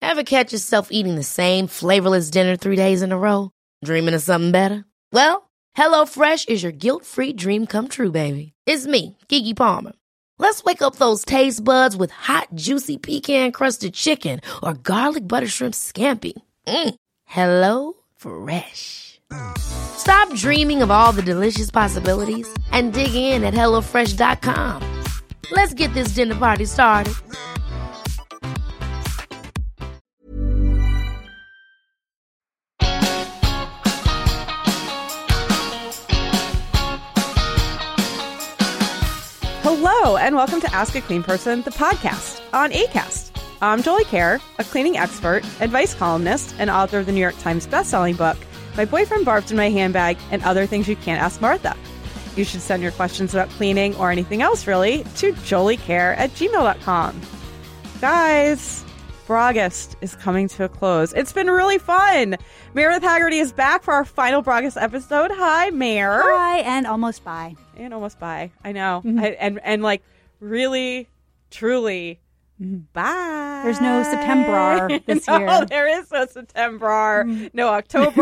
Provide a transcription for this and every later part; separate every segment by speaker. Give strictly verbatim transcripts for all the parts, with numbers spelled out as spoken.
Speaker 1: Ever catch yourself eating the same flavorless dinner three days in a row? Dreaming of something better? Well, HelloFresh is your guilt-free dream come true, baby. It's me, Keke Palmer. Let's wake up those taste buds with hot, juicy pecan-crusted chicken or garlic butter shrimp scampi. Mm. Hello Fresh. Stop dreaming of all the delicious possibilities and dig in at hello fresh dot com. Let's get this dinner party started.
Speaker 2: Hello, and welcome to Ask a Clean Person, the podcast on Acast. I'm Jolie Kerr, a cleaning expert, advice columnist, and author of the New York Times bestselling book, My Boyfriend Barfed in My Handbag and Other Things You Can't Ask Martha. You should send your questions about cleaning or anything else, really, to joliecare at gmail dot com. Guys, Bragust is coming to a close. It's been really fun. Meredith Haggerty is back for our final Bragust episode. Hi, Mare.
Speaker 3: Hi, and almost bye.
Speaker 2: And almost bye. I know. Mm-hmm. I, and, and like, really, truly, mm-hmm. bye.
Speaker 3: There's no September this
Speaker 2: no,
Speaker 3: year.
Speaker 2: No, there is no September. Mm-hmm. No October.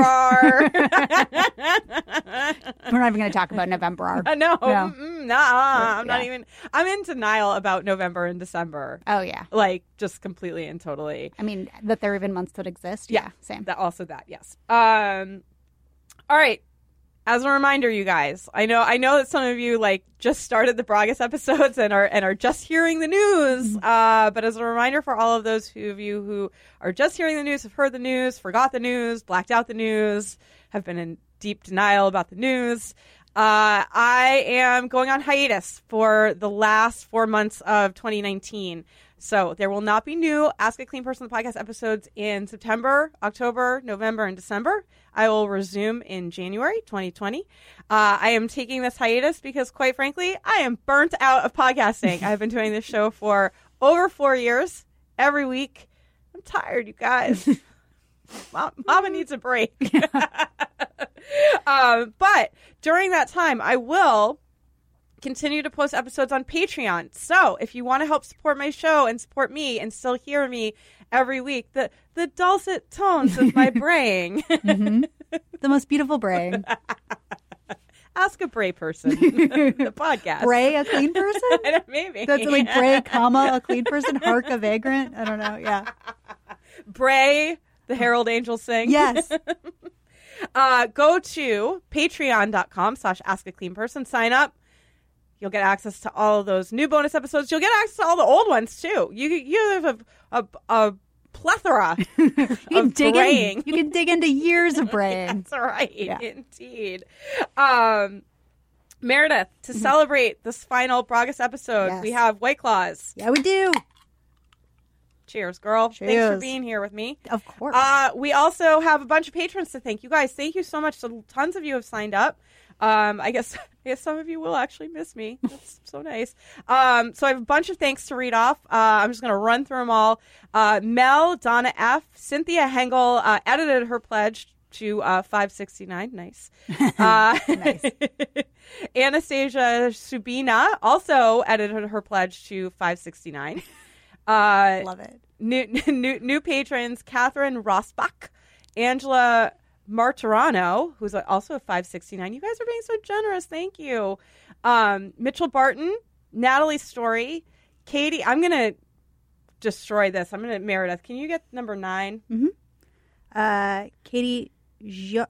Speaker 3: We're not even going to talk about November.
Speaker 2: Uh, no. no. Nah, I'm
Speaker 3: yeah.
Speaker 2: not even. I'm in denial about November and December.
Speaker 3: Oh, yeah.
Speaker 2: Like, just completely and totally.
Speaker 3: I mean, that there are even months that exist. Yeah, yeah same.
Speaker 2: That, also that, yes. Um. All right. As a reminder, you guys, I know I know that some of you like just started the Bragust episodes and are and are just hearing the news. Uh, but as a reminder for all of those who, of you who are just hearing the news, have heard the news, forgot the news, blacked out the news, have been in deep denial about the news, uh, I am going on hiatus for the last four months of twenty nineteen. So there will not be new Ask a Clean Person podcast episodes in September, October, November, and December. I will resume in January twenty twenty. Uh, I am taking this hiatus because, quite frankly, I am burnt out of podcasting. I've been doing this show for over four years, every week. I'm tired, you guys. Mom, Mama needs a break. um, but during that time, I will continue to post episodes on Patreon. So if you want to help support my show and support me and still hear me every week, the the dulcet tones of my braying.
Speaker 3: Mm-hmm. The most beautiful braying.
Speaker 2: Ask a Bray person. The podcast.
Speaker 3: Bray, a clean person?
Speaker 2: Maybe.
Speaker 3: That's like Bray, comma, a clean person. Hark, a vagrant. I don't know. Yeah.
Speaker 2: Bray, the Herald Angels sing.
Speaker 3: Yes.
Speaker 2: uh, go to patreon.com slash ask a clean person. Sign up. You'll get access to all of those new bonus episodes. You'll get access to all the old ones, too. You you have a, a, a plethora
Speaker 3: you
Speaker 2: of
Speaker 3: dig
Speaker 2: braying.
Speaker 3: In, you can dig into years of braying.
Speaker 2: That's right.
Speaker 3: Yeah.
Speaker 2: Indeed. Um, Meredith, to mm-hmm. celebrate this final Bragust episode,
Speaker 3: yes.
Speaker 2: we have White Claws.
Speaker 3: Yeah, we do.
Speaker 2: Cheers, girl.
Speaker 3: Cheers.
Speaker 2: Thanks for being here with me.
Speaker 3: Of course.
Speaker 2: Uh, we also have a bunch of patrons to thank. You guys, thank you so much. So tons of you have signed up. Um, I guess I guess some of you will actually miss me. That's so nice. Um, so I have a bunch of thanks to read off. Uh, I'm just going to run through them all. Uh, Mel, Donna F., Cynthia Hengel uh, edited her pledge to uh, five sixty-nine. Nice. Uh,
Speaker 3: nice.
Speaker 2: Anastasia Subina also edited her pledge to five sixty-nine. Uh,
Speaker 3: Love it.
Speaker 2: New, new, new patrons, Catherine Rosbach, Angela Martirano, who's also a five sixty-nine. You guys are being so generous. Thank you. Um, Mitchell Barton, Natalie Story, Katie. I'm going to destroy this. I'm going to, Meredith, can you get number nine?
Speaker 3: Mm-hmm. Uh, Katie Giuc.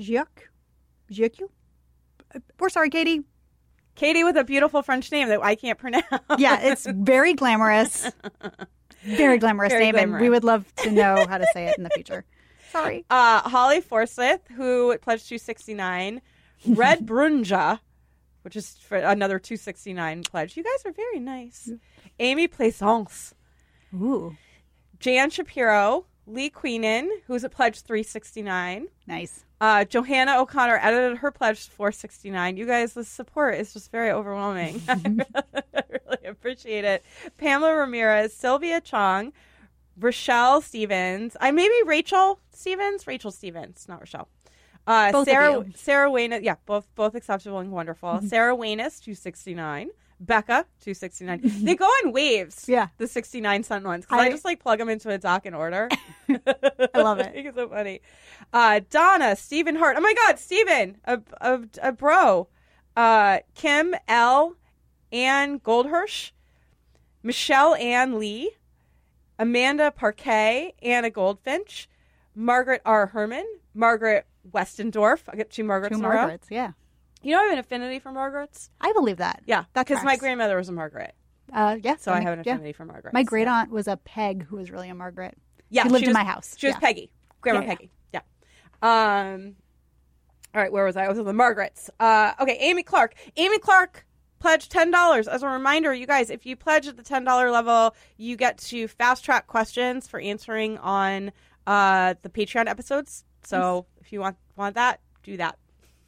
Speaker 3: Giuc? We're sorry, Katie.
Speaker 2: Katie with a beautiful French name that I can't pronounce.
Speaker 3: Yeah, it's very glamorous. Very glamorous
Speaker 2: very
Speaker 3: name,
Speaker 2: glamorous.
Speaker 3: And we would love to know how to say it in the future. Sorry.
Speaker 2: Uh, Holly Forsyth, who pledged two sixty-nine. Red Brunja, which is for another two sixty-nine pledge. You guys are very nice. Amy Plaisance.
Speaker 3: Ooh.
Speaker 2: Jan Shapiro. Lee Queenan, who's a pledge three sixty-nine.
Speaker 3: Nice.
Speaker 2: Uh, Johanna O'Connor edited her pledge four sixty-nine. You guys, the support is just very overwhelming. I really appreciate it. Pamela Ramirez, Sylvia Chong, Rochelle Stevens. I maybe Rachel Stevens. Rachel Stevens, not Rochelle. Uh,
Speaker 3: both
Speaker 2: Sarah
Speaker 3: of you.
Speaker 2: Sarah Waynes. Yeah, both both acceptable and wonderful. Mm-hmm. Sarah Waynes, two sixty-nine. Becca, two sixty-nine. They go in waves.
Speaker 3: Yeah.
Speaker 2: The sixty-nine cent ones. Because I,
Speaker 3: I-
Speaker 2: just like plug them into a dock in order.
Speaker 3: I love it.
Speaker 2: It's so funny. Uh, Donna, Stephen Hart. Oh my God, Stephen, a, a, a bro. Uh, Kim L. Ann Goldhirsch. Michelle Ann Lee. Amanda Parquet. Anna Goldfinch. Margaret R. Herman. Margaret Westendorf. I get two Margarets
Speaker 3: Two
Speaker 2: in a row.
Speaker 3: Margarets, yeah.
Speaker 2: You know I have an affinity for Margarets?
Speaker 3: I believe that.
Speaker 2: Yeah,
Speaker 3: That
Speaker 2: because my
Speaker 3: tracks.
Speaker 2: grandmother was a Margaret.
Speaker 3: Uh, yeah.
Speaker 2: So
Speaker 3: that
Speaker 2: I
Speaker 3: make-
Speaker 2: have an
Speaker 3: yeah.
Speaker 2: affinity for Margaret.
Speaker 3: My great aunt was a Peg who was really a Margaret.
Speaker 2: Yeah,
Speaker 3: she lived
Speaker 2: she
Speaker 3: in
Speaker 2: was-
Speaker 3: my house.
Speaker 2: She was
Speaker 3: Yeah.
Speaker 2: Peggy. Grandma
Speaker 3: Yeah, yeah.
Speaker 2: Peggy. Yeah. Um. All right, where was I? I was with the Margarets. Uh, okay, Amy Clark. Amy Clark pledged ten dollars. As a reminder, you guys, if you pledge at the ten dollars level, you get to fast track questions for answering on uh, the Patreon episodes. So if you want want that, do that.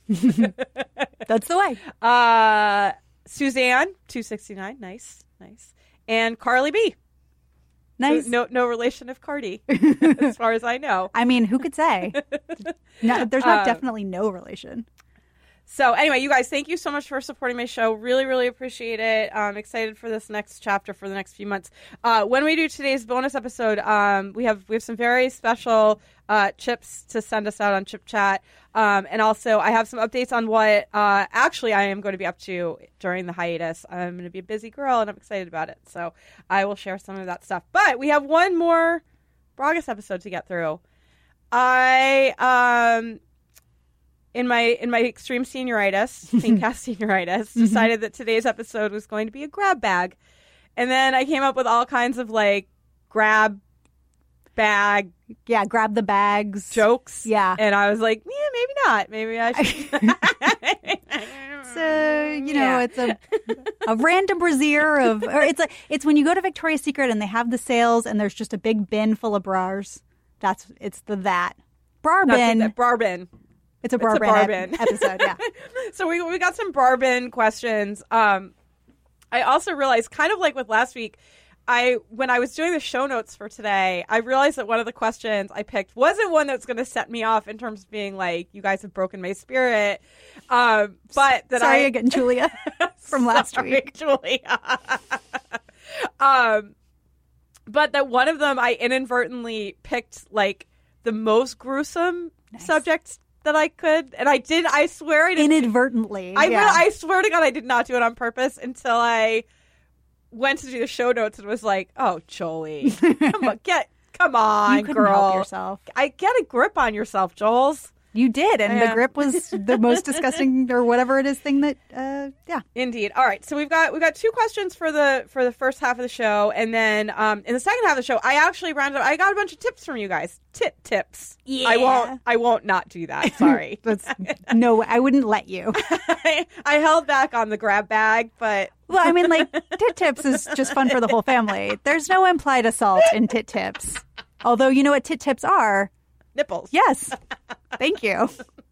Speaker 3: That's the way.
Speaker 2: Uh, Suzanne, two sixty-nine. Nice, nice. And Carly B.
Speaker 3: Nice.
Speaker 2: No, no relation of Cardi, as far as I know.
Speaker 3: I mean, who could say? No, there's not
Speaker 2: Uh,
Speaker 3: definitely no relation.
Speaker 2: So anyway, you guys, thank you so much for supporting my show. Really, really appreciate it. I'm excited for this next chapter for the next few months. Uh, when we do today's bonus episode, um, we have we have some very special uh, chips to send us out on Chip Chat, um, and also I have some updates on what uh, actually I am going to be up to during the hiatus. I'm going to be a busy girl, and I'm excited about it. So I will share some of that stuff. But we have one more Bragas episode to get through. I um. In my in my extreme senioritis, Cleancast senioritis, decided that today's episode was going to be a grab bag, and then I came up with all kinds of like grab bag
Speaker 3: Yeah, grab the bags.
Speaker 2: jokes.
Speaker 3: Yeah.
Speaker 2: and I was like, yeah, maybe not. Maybe I should.
Speaker 3: So you know,
Speaker 2: Yeah.
Speaker 3: it's a a random brassiere of, or it's a it's when you go to Victoria's Secret and they have the sales and there's just a big bin full of bras. That's it's the that bra
Speaker 2: Not
Speaker 3: bin.
Speaker 2: that- bra bin.
Speaker 3: It's a
Speaker 2: It's
Speaker 3: bra
Speaker 2: a
Speaker 3: bin
Speaker 2: bra
Speaker 3: ep-
Speaker 2: bin.
Speaker 3: episode. Yeah.
Speaker 2: So we we got some barbin questions. Um, I also realized, kind of like with last week, I when I was doing the show notes for today, I realized that one of the questions I picked wasn't one that's going to set me off in terms of being like, "You guys have broken my spirit," um, but that
Speaker 3: Sorry
Speaker 2: I
Speaker 3: again, Julia, from last
Speaker 2: Sorry,
Speaker 3: week.
Speaker 2: Julia. um, but that one of them I inadvertently picked like the most gruesome
Speaker 3: Nice.
Speaker 2: subjects that I could, and I did. I swear I didn't.
Speaker 3: Inadvertently.
Speaker 2: I
Speaker 3: yeah.
Speaker 2: will, I swear to God, I did not do it on purpose until I went to do the show notes and was like, "Oh, Jolie, come on, get, come on,
Speaker 3: you couldn't
Speaker 2: girl,
Speaker 3: help yourself.
Speaker 2: I get a grip on yourself, Joels."
Speaker 3: You did, and
Speaker 2: Yeah.
Speaker 3: the grip was the most disgusting or whatever it is thing that. Uh, yeah.
Speaker 2: Indeed. All right, so we've got we've got two questions for the for the first half of the show, and then um, in the second half of the show, I actually rounded up. I got a bunch of tips from you guys. Tit tips.
Speaker 3: Yeah.
Speaker 2: I won't. I won't not do that. Sorry.
Speaker 3: That's no. I wouldn't let you.
Speaker 2: I, I held back on the grab bag, but
Speaker 3: Well, I mean, like tit tips is just fun for the whole family. There's no implied assault in tit tips. Although you know what tit tips are.
Speaker 2: nipples.
Speaker 3: Yes. Thank you.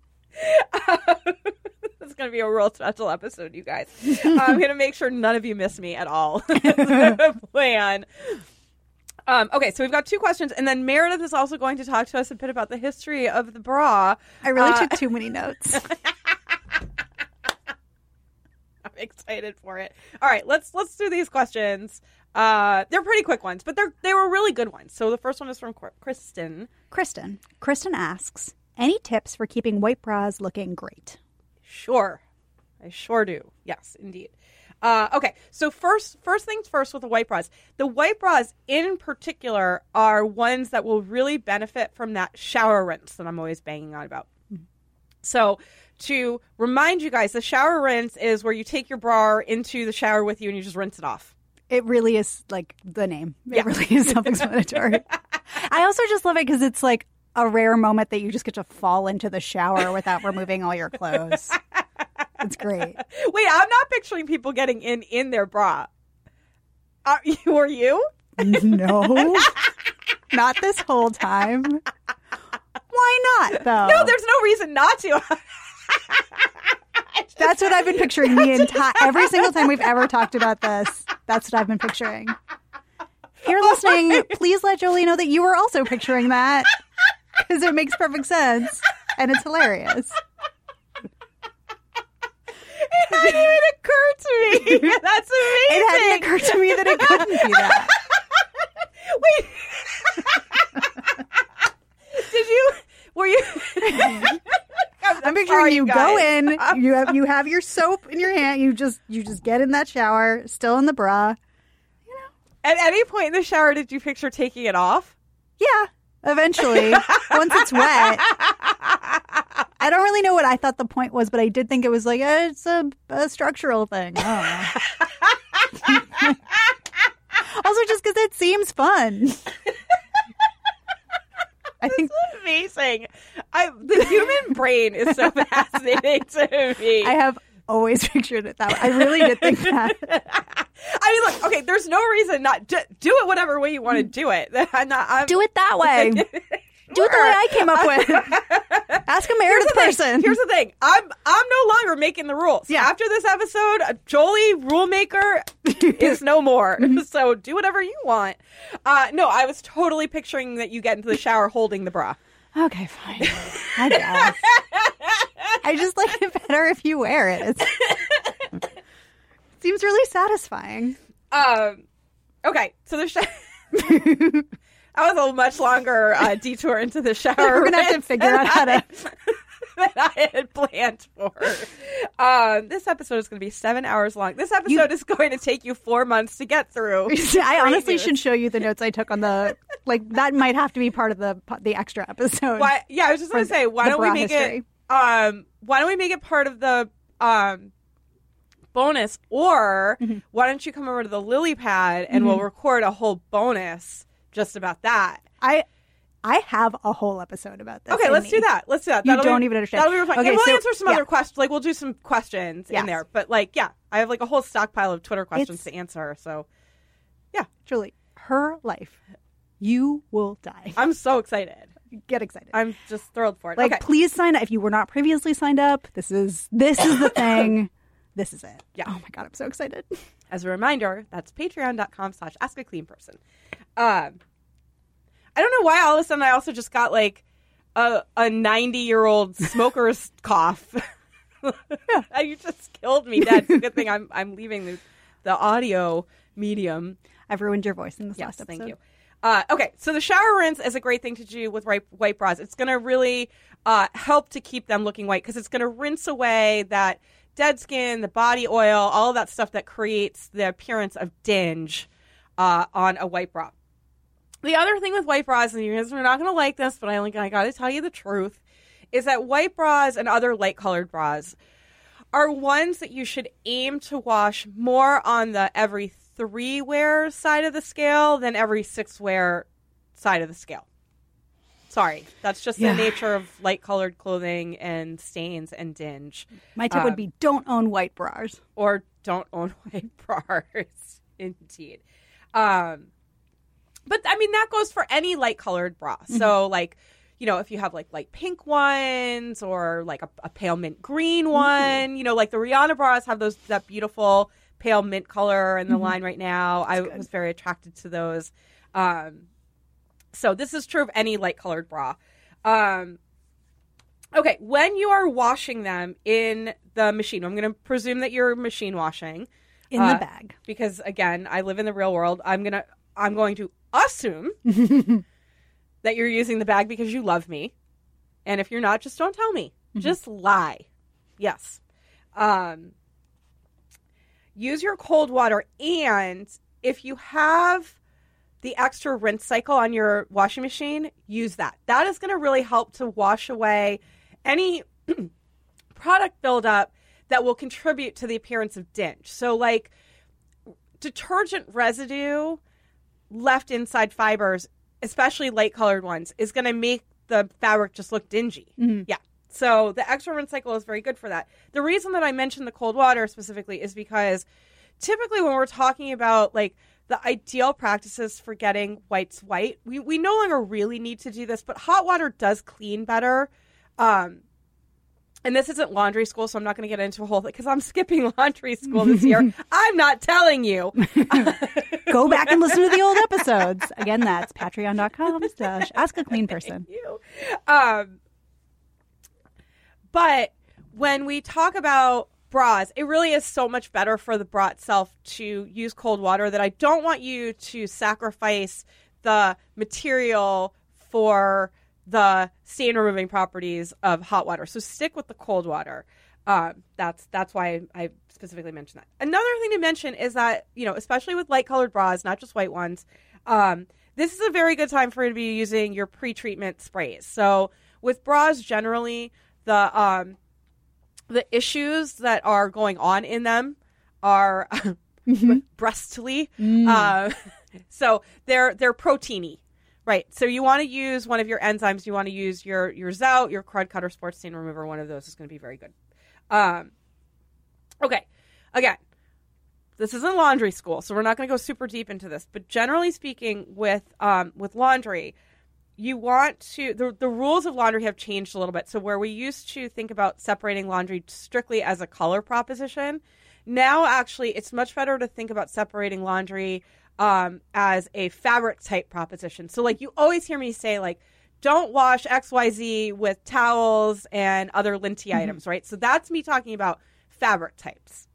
Speaker 2: It's going to be a real special episode, you guys. I'm going to make sure none of you miss me at all. That's the plan. Um, okay, so we've got two questions, and then Meredith is also going to talk to us a bit about the history of the bra.
Speaker 3: I really
Speaker 2: Uh,
Speaker 3: took too many notes.
Speaker 2: I'm excited for it. All right, let's let's do these questions. Uh, they're pretty quick ones, but they're they were really good ones. So the first one is from Qu- Kristen.
Speaker 3: Kristen. Kristen asks, any tips for keeping white bras looking great?
Speaker 2: Sure, I sure do. Yes, indeed. Uh, okay, so first, first things first with the white bras. The white bras in particular are ones that will really benefit from that shower rinse that I'm always banging on about. So to remind you guys, the shower rinse is where you take your bra into the shower with you and you just rinse it off.
Speaker 3: It really is like the name. It
Speaker 2: Yeah.
Speaker 3: really is self-explanatory. I also just love it because it's like a rare moment that you just get to fall into the shower without removing all your clothes. It's great.
Speaker 2: Wait, I'm not picturing people getting in in their bra. Are you? Were you?
Speaker 3: No, not this whole time. Why not, though?
Speaker 2: No, there's no reason not to.
Speaker 3: That's what I've been picturing the entire every single time we've ever talked about this. That's what I've been picturing. If you're listening, please let Jolie know that you were also picturing that because it makes perfect sense and it's hilarious.
Speaker 2: It hadn't even occurred to me. That's amazing.
Speaker 3: It hadn't occurred to me that it couldn't be that.
Speaker 2: Wait. Did you? Were you? I'm,
Speaker 3: I'm picturing
Speaker 2: sorry,
Speaker 3: you
Speaker 2: guys.
Speaker 3: go in. You have you have your soap in your hand. You just you just get in that shower, still in the bra.
Speaker 2: At any point in the shower, did you picture taking it off?
Speaker 3: Yeah, eventually, once it's wet. I don't really know what I thought the point was, but I did think it was like eh, it's a, a structural thing. I don't know. Also, just because it seems fun. I think
Speaker 2: That's amazing. I, the human brain is so fascinating to me.
Speaker 3: I have always pictured it that way. I really did think that.
Speaker 2: I mean, look, okay, there's no reason not to do it whatever way you want to do it. I'm not, I'm,
Speaker 3: Do it that way. Do it the way I came up with. Ask a Meredith
Speaker 2: Here's the
Speaker 3: person.
Speaker 2: thing. Here's the thing. I'm I'm no longer making the rules.
Speaker 3: Yeah.
Speaker 2: After this episode, a Jolie rule maker is no more. So do whatever you want. Uh, no, I was totally picturing that you get into the shower holding the bra.
Speaker 3: Okay, fine. I guess. I just like it better if you wear it. It's, seems really satisfying.
Speaker 2: Um. Okay, so the shower. That was a much longer uh, detour into the shower.
Speaker 3: We're gonna have to figure out how to.
Speaker 2: That I had planned for. Um, this episode is going to be seven hours long. This episode
Speaker 3: You-
Speaker 2: is going to take you four months to get through.
Speaker 3: I honestly
Speaker 2: Great
Speaker 3: should
Speaker 2: news.
Speaker 3: show you the notes I took on the like. That might have to be part of the the extra episode.
Speaker 2: Why? Yeah, I was just going to
Speaker 3: For
Speaker 2: say, why
Speaker 3: the
Speaker 2: don't we
Speaker 3: bra
Speaker 2: make
Speaker 3: history.
Speaker 2: it? Um, why don't we make it part of the um bonus? Or
Speaker 3: Mm-hmm.
Speaker 2: why don't you come over to the lily pad and we'll record a whole bonus just about that?
Speaker 3: I I have a whole episode about this.
Speaker 2: Okay,
Speaker 3: in
Speaker 2: let's
Speaker 3: me.
Speaker 2: do that. Let's do that.
Speaker 3: You
Speaker 2: That'll
Speaker 3: don't
Speaker 2: be,
Speaker 3: even understand.
Speaker 2: That'll be real fun.
Speaker 3: Okay,
Speaker 2: and we'll
Speaker 3: so-
Speaker 2: answer some
Speaker 3: yeah.
Speaker 2: other questions. Like, we'll do some questions
Speaker 3: Yes.
Speaker 2: in there. But, like, yeah, I have, like, a whole stockpile of Twitter questions
Speaker 3: It's-
Speaker 2: to answer. So,
Speaker 3: Julie, her life. You will die.
Speaker 2: I'm so excited.
Speaker 3: Get excited.
Speaker 2: I'm just thrilled for it.
Speaker 3: Like,
Speaker 2: okay.
Speaker 3: please sign up if you were not previously signed up. This is this is the thing. This is it.
Speaker 2: Yeah.
Speaker 3: Oh my god, I'm so excited.
Speaker 2: As a reminder, that's patreon.com slash ask a clean person. Um, I don't know why all of a sudden I also just got, like, a a ninety-year-old smoker's cough. You just killed me. That's a good thing I'm I'm leaving the, the audio medium.
Speaker 3: I've ruined your voice in this
Speaker 2: Yes,
Speaker 3: last episode.
Speaker 2: thank you. Uh, okay, so the shower rinse is a great thing to do with white, white bras. It's going to really uh, help to keep them looking white because it's going to rinse away that dead skin, the body oil, all of that stuff that creates the appearance of dinge uh, on a white bra. The other thing with white bras, and you guys are not going to like this, but I, only, I got to tell you the truth, is that white bras and other light-colored bras are ones that you should aim to wash more on the every three wear side of the scale than every six wear side of the scale. Sorry, that's just
Speaker 3: Yeah.
Speaker 2: the nature of light colored clothing and stains and dinge.
Speaker 3: My tip
Speaker 2: Um,
Speaker 3: would be don't own white bras.
Speaker 2: Or don't own white bras. Indeed. Um, but I mean, that goes for any light colored bra.
Speaker 3: Mm-hmm.
Speaker 2: So, like, you know, if you have like light pink ones or like a, a pale mint green one,
Speaker 3: Mm-hmm.
Speaker 2: you know, like the Rihanna bras have those that beautiful pale mint color in the
Speaker 3: Mm-hmm.
Speaker 2: line right now. I
Speaker 3: good.
Speaker 2: was very attracted to those. Um, so this is true of any light colored bra. Um, okay, when you are washing them in the machine, I'm going to presume that you're machine washing
Speaker 3: In
Speaker 2: uh,
Speaker 3: the bag.
Speaker 2: because again, I live in the real world. I'm gonna I'm going to assume that you're using the bag because you love me, and if you're not, just don't tell me. Just lie. Yes. Um, use your cold water, and if you have the extra rinse cycle on your washing machine, use that. That is going to really help to wash away any product buildup that will contribute to the appearance of dinge. So, like, detergent residue left inside fibers, especially light-colored ones, is going to make the fabric just look dingy.
Speaker 3: Mm-hmm.
Speaker 2: Yeah. So the extra rinse cycle is very good for that. The reason that I mentioned the cold water specifically is because typically when we're talking about, like, the ideal practices for getting whites white, we, we no longer really need to do this, but hot water does clean better. Um, and this isn't laundry school, so I'm not going to get into a whole thing because I'm skipping laundry school this year. I'm not telling you.
Speaker 3: Go back and listen to the old episodes. Again, that's patreon.com slash ask a clean person.
Speaker 2: you. Um, but when we talk about bras, it really is so much better for the bra itself to use cold water that I don't want you to sacrifice the material for the stain removing properties of hot water. So stick with the cold water. Um, that's that's why I specifically mentioned that. Another thing to mention is that, you know, especially with light colored bras, not just white ones, um, this is a very good time for you to be using your pre-treatment sprays. So with bras generally, the um, the issues that are going on in them are mm-hmm. breastly. Mm. Uh, so they're they're proteiny, right? So you want to use one of your enzymes. You want to use your your Zout, your Crud Cutter Sports Stain Remover. One of those is going to be very good. Um, okay, again, this isn't laundry school, so we're not going to go super deep into this. But generally speaking, with um, with laundry, you want to the the rules of laundry have changed a little bit. So where we used to think about separating laundry strictly as a color proposition, now actually it's much better to think about separating laundry um, as a fabric type proposition. So like you always hear me say like, don't wash X Y Z with towels and other linty mm-hmm. items, right? So that's me talking about fabric types.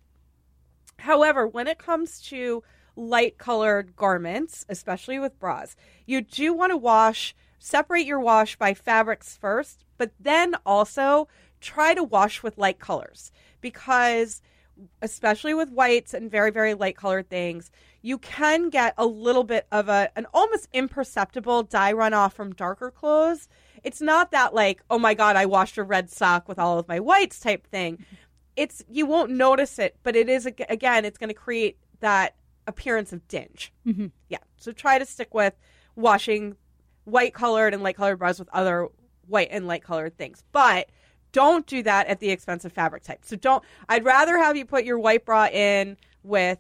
Speaker 2: However, when it comes to light colored garments, especially with bras, you do want to wash, separate your wash by fabrics first, but then also try to wash with light colors because especially with whites and very, very light colored things, you can get a little bit of a an almost imperceptible dye runoff from darker clothes. It's not that like, oh my God, I washed a red sock with all of my whites type thing. It's, you won't notice it, but it is, again, it's going to create that appearance of dinge. Mm-hmm. Yeah. So try to stick with washing white colored and light colored bras with other white and light colored things. But don't do that at the expense of fabric type. So don't, I'd rather have you put your white bra in with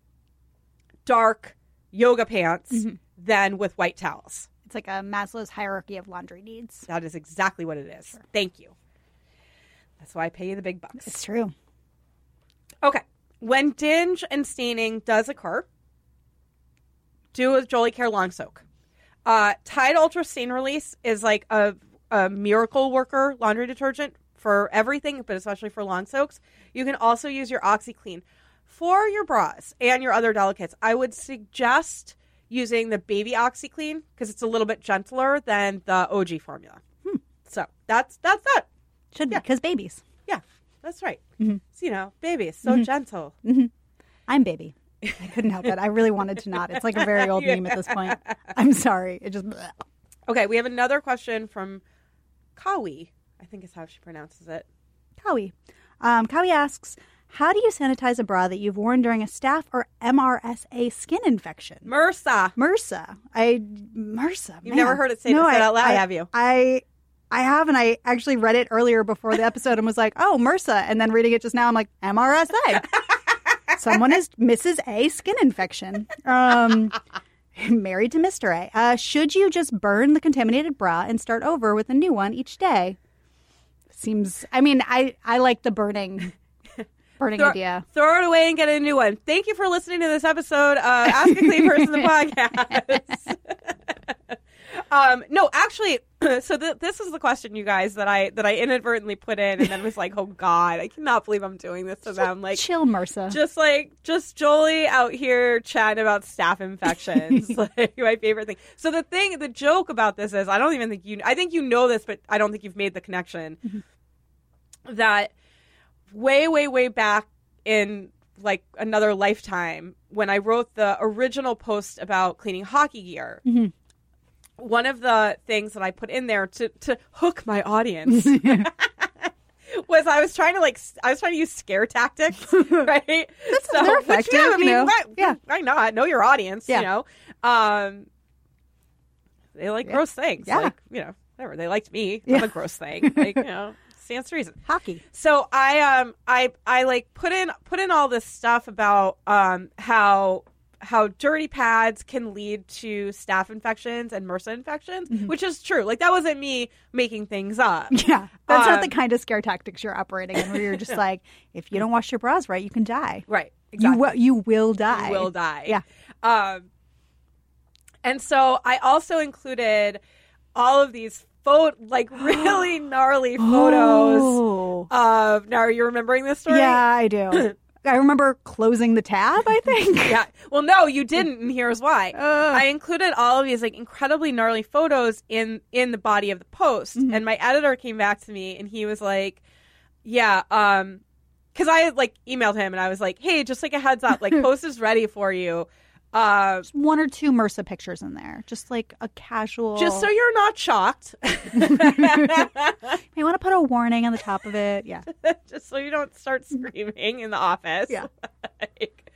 Speaker 2: dark yoga pants mm-hmm. than with white towels.
Speaker 3: It's like a Maslow's hierarchy of laundry needs.
Speaker 2: That is exactly what it is. Sure. Thank you. That's why I pay you the big bucks.
Speaker 3: It's true.
Speaker 2: Okay. When dinge and staining does occur, do a Jolie Care Long Soak. Uh, Tide Ultra Stain Release is like a, a miracle worker laundry detergent for everything, but especially for long soaks. You can also use your OxiClean. For your bras and your other delicates, I would suggest using the baby OxiClean because it's a little bit gentler than the O G formula. Hmm. So that's that's that.
Speaker 3: Should be,
Speaker 2: yeah.
Speaker 3: because babies.
Speaker 2: Yeah, that's right. Mm-hmm. So, you know, baby is so
Speaker 3: mm-hmm.
Speaker 2: gentle.
Speaker 3: Mm-hmm. I'm baby. I couldn't help it. I really wanted to not. It's like a very old yeah. meme at this point. I'm sorry. It just... Bleh.
Speaker 2: Okay, we have another question from Kawi. I think is how she pronounces it.
Speaker 3: Kawi. Um, Kawi asks, how do you sanitize a bra that you've worn during a staph or M R S A skin infection?
Speaker 2: MRSA.
Speaker 3: MRSA. I... MRSA.
Speaker 2: You've man. never heard it say, no, it I, out loud,
Speaker 3: I,
Speaker 2: have you?
Speaker 3: I... I have, and I actually read it earlier before the episode and was like, oh, MRSA. And then reading it just now, I'm like, M R S A. Someone is Missus A skin infection. Um, married to Mister A. Uh, should you just burn the contaminated bra and start over with a new one each day? Seems, I mean, I, I like the burning burning
Speaker 2: throw,
Speaker 3: idea.
Speaker 2: Throw it away and get a new one. Thank you for listening to this episode of Ask a Clean Person, the podcast. Um, no, actually, so th- this is the question, you guys, that I that I inadvertently put in and then was like, oh, God, I cannot believe I'm doing this to them. Like,
Speaker 3: chill, MRSA.
Speaker 2: Just like, just Jolie out here chatting about staph infections. Like, my favorite thing. So the thing, the joke about this is, I don't even think you, I think you know this, but I don't think you've made the connection mm-hmm. that way, way, way back in like another lifetime, when I wrote the original post about cleaning hockey gear, mm-hmm. one of the things that I put in there to, to hook my audience was I was trying to like I was trying to use scare tactics, right?
Speaker 3: That's so, they're effective,
Speaker 2: which, yeah, I mean,
Speaker 3: you know?
Speaker 2: why,
Speaker 3: yeah.
Speaker 2: why not? Know your audience, yeah. you know. Um, they like yeah. gross things,
Speaker 3: yeah.
Speaker 2: like you know, whatever. They liked me. Yeah. I'm a gross thing, like you know, stands to reason.
Speaker 3: Hockey.
Speaker 2: So I um I I like put in put in all this stuff about um how. how dirty pads can lead to staph infections and MRSA infections, mm-hmm. which is true. Like, that wasn't me making things up.
Speaker 3: Yeah. That's um, not the kind of scare tactics you're operating in, where you're just like, if you don't wash your bras right, you can die.
Speaker 2: Right. Exactly.
Speaker 3: You, w- you will die.
Speaker 2: You will die.
Speaker 3: Yeah.
Speaker 2: Um, and so I also included all of these photo, like really gnarly photos
Speaker 3: Oh.
Speaker 2: of. Now, are you remembering this story?
Speaker 3: Yeah, I do. I remember closing the tab, I think.
Speaker 2: Yeah. Well, no, you didn't, and here's why.
Speaker 3: Ugh.
Speaker 2: I included all of these like incredibly gnarly photos in in the body of the post,
Speaker 3: Mhm.
Speaker 2: and my editor came back to me, and he was like, "Yeah, um, because I had like emailed him, and I was like, hey, just like a heads up, like post is ready for you." Uh,
Speaker 3: Just one or two MRSA pictures in there. Just like a casual.
Speaker 2: just so you're not shocked.
Speaker 3: You want to put a warning on the top of it. Yeah.
Speaker 2: Just so you don't start screaming in the office.
Speaker 3: Yeah.
Speaker 2: Like,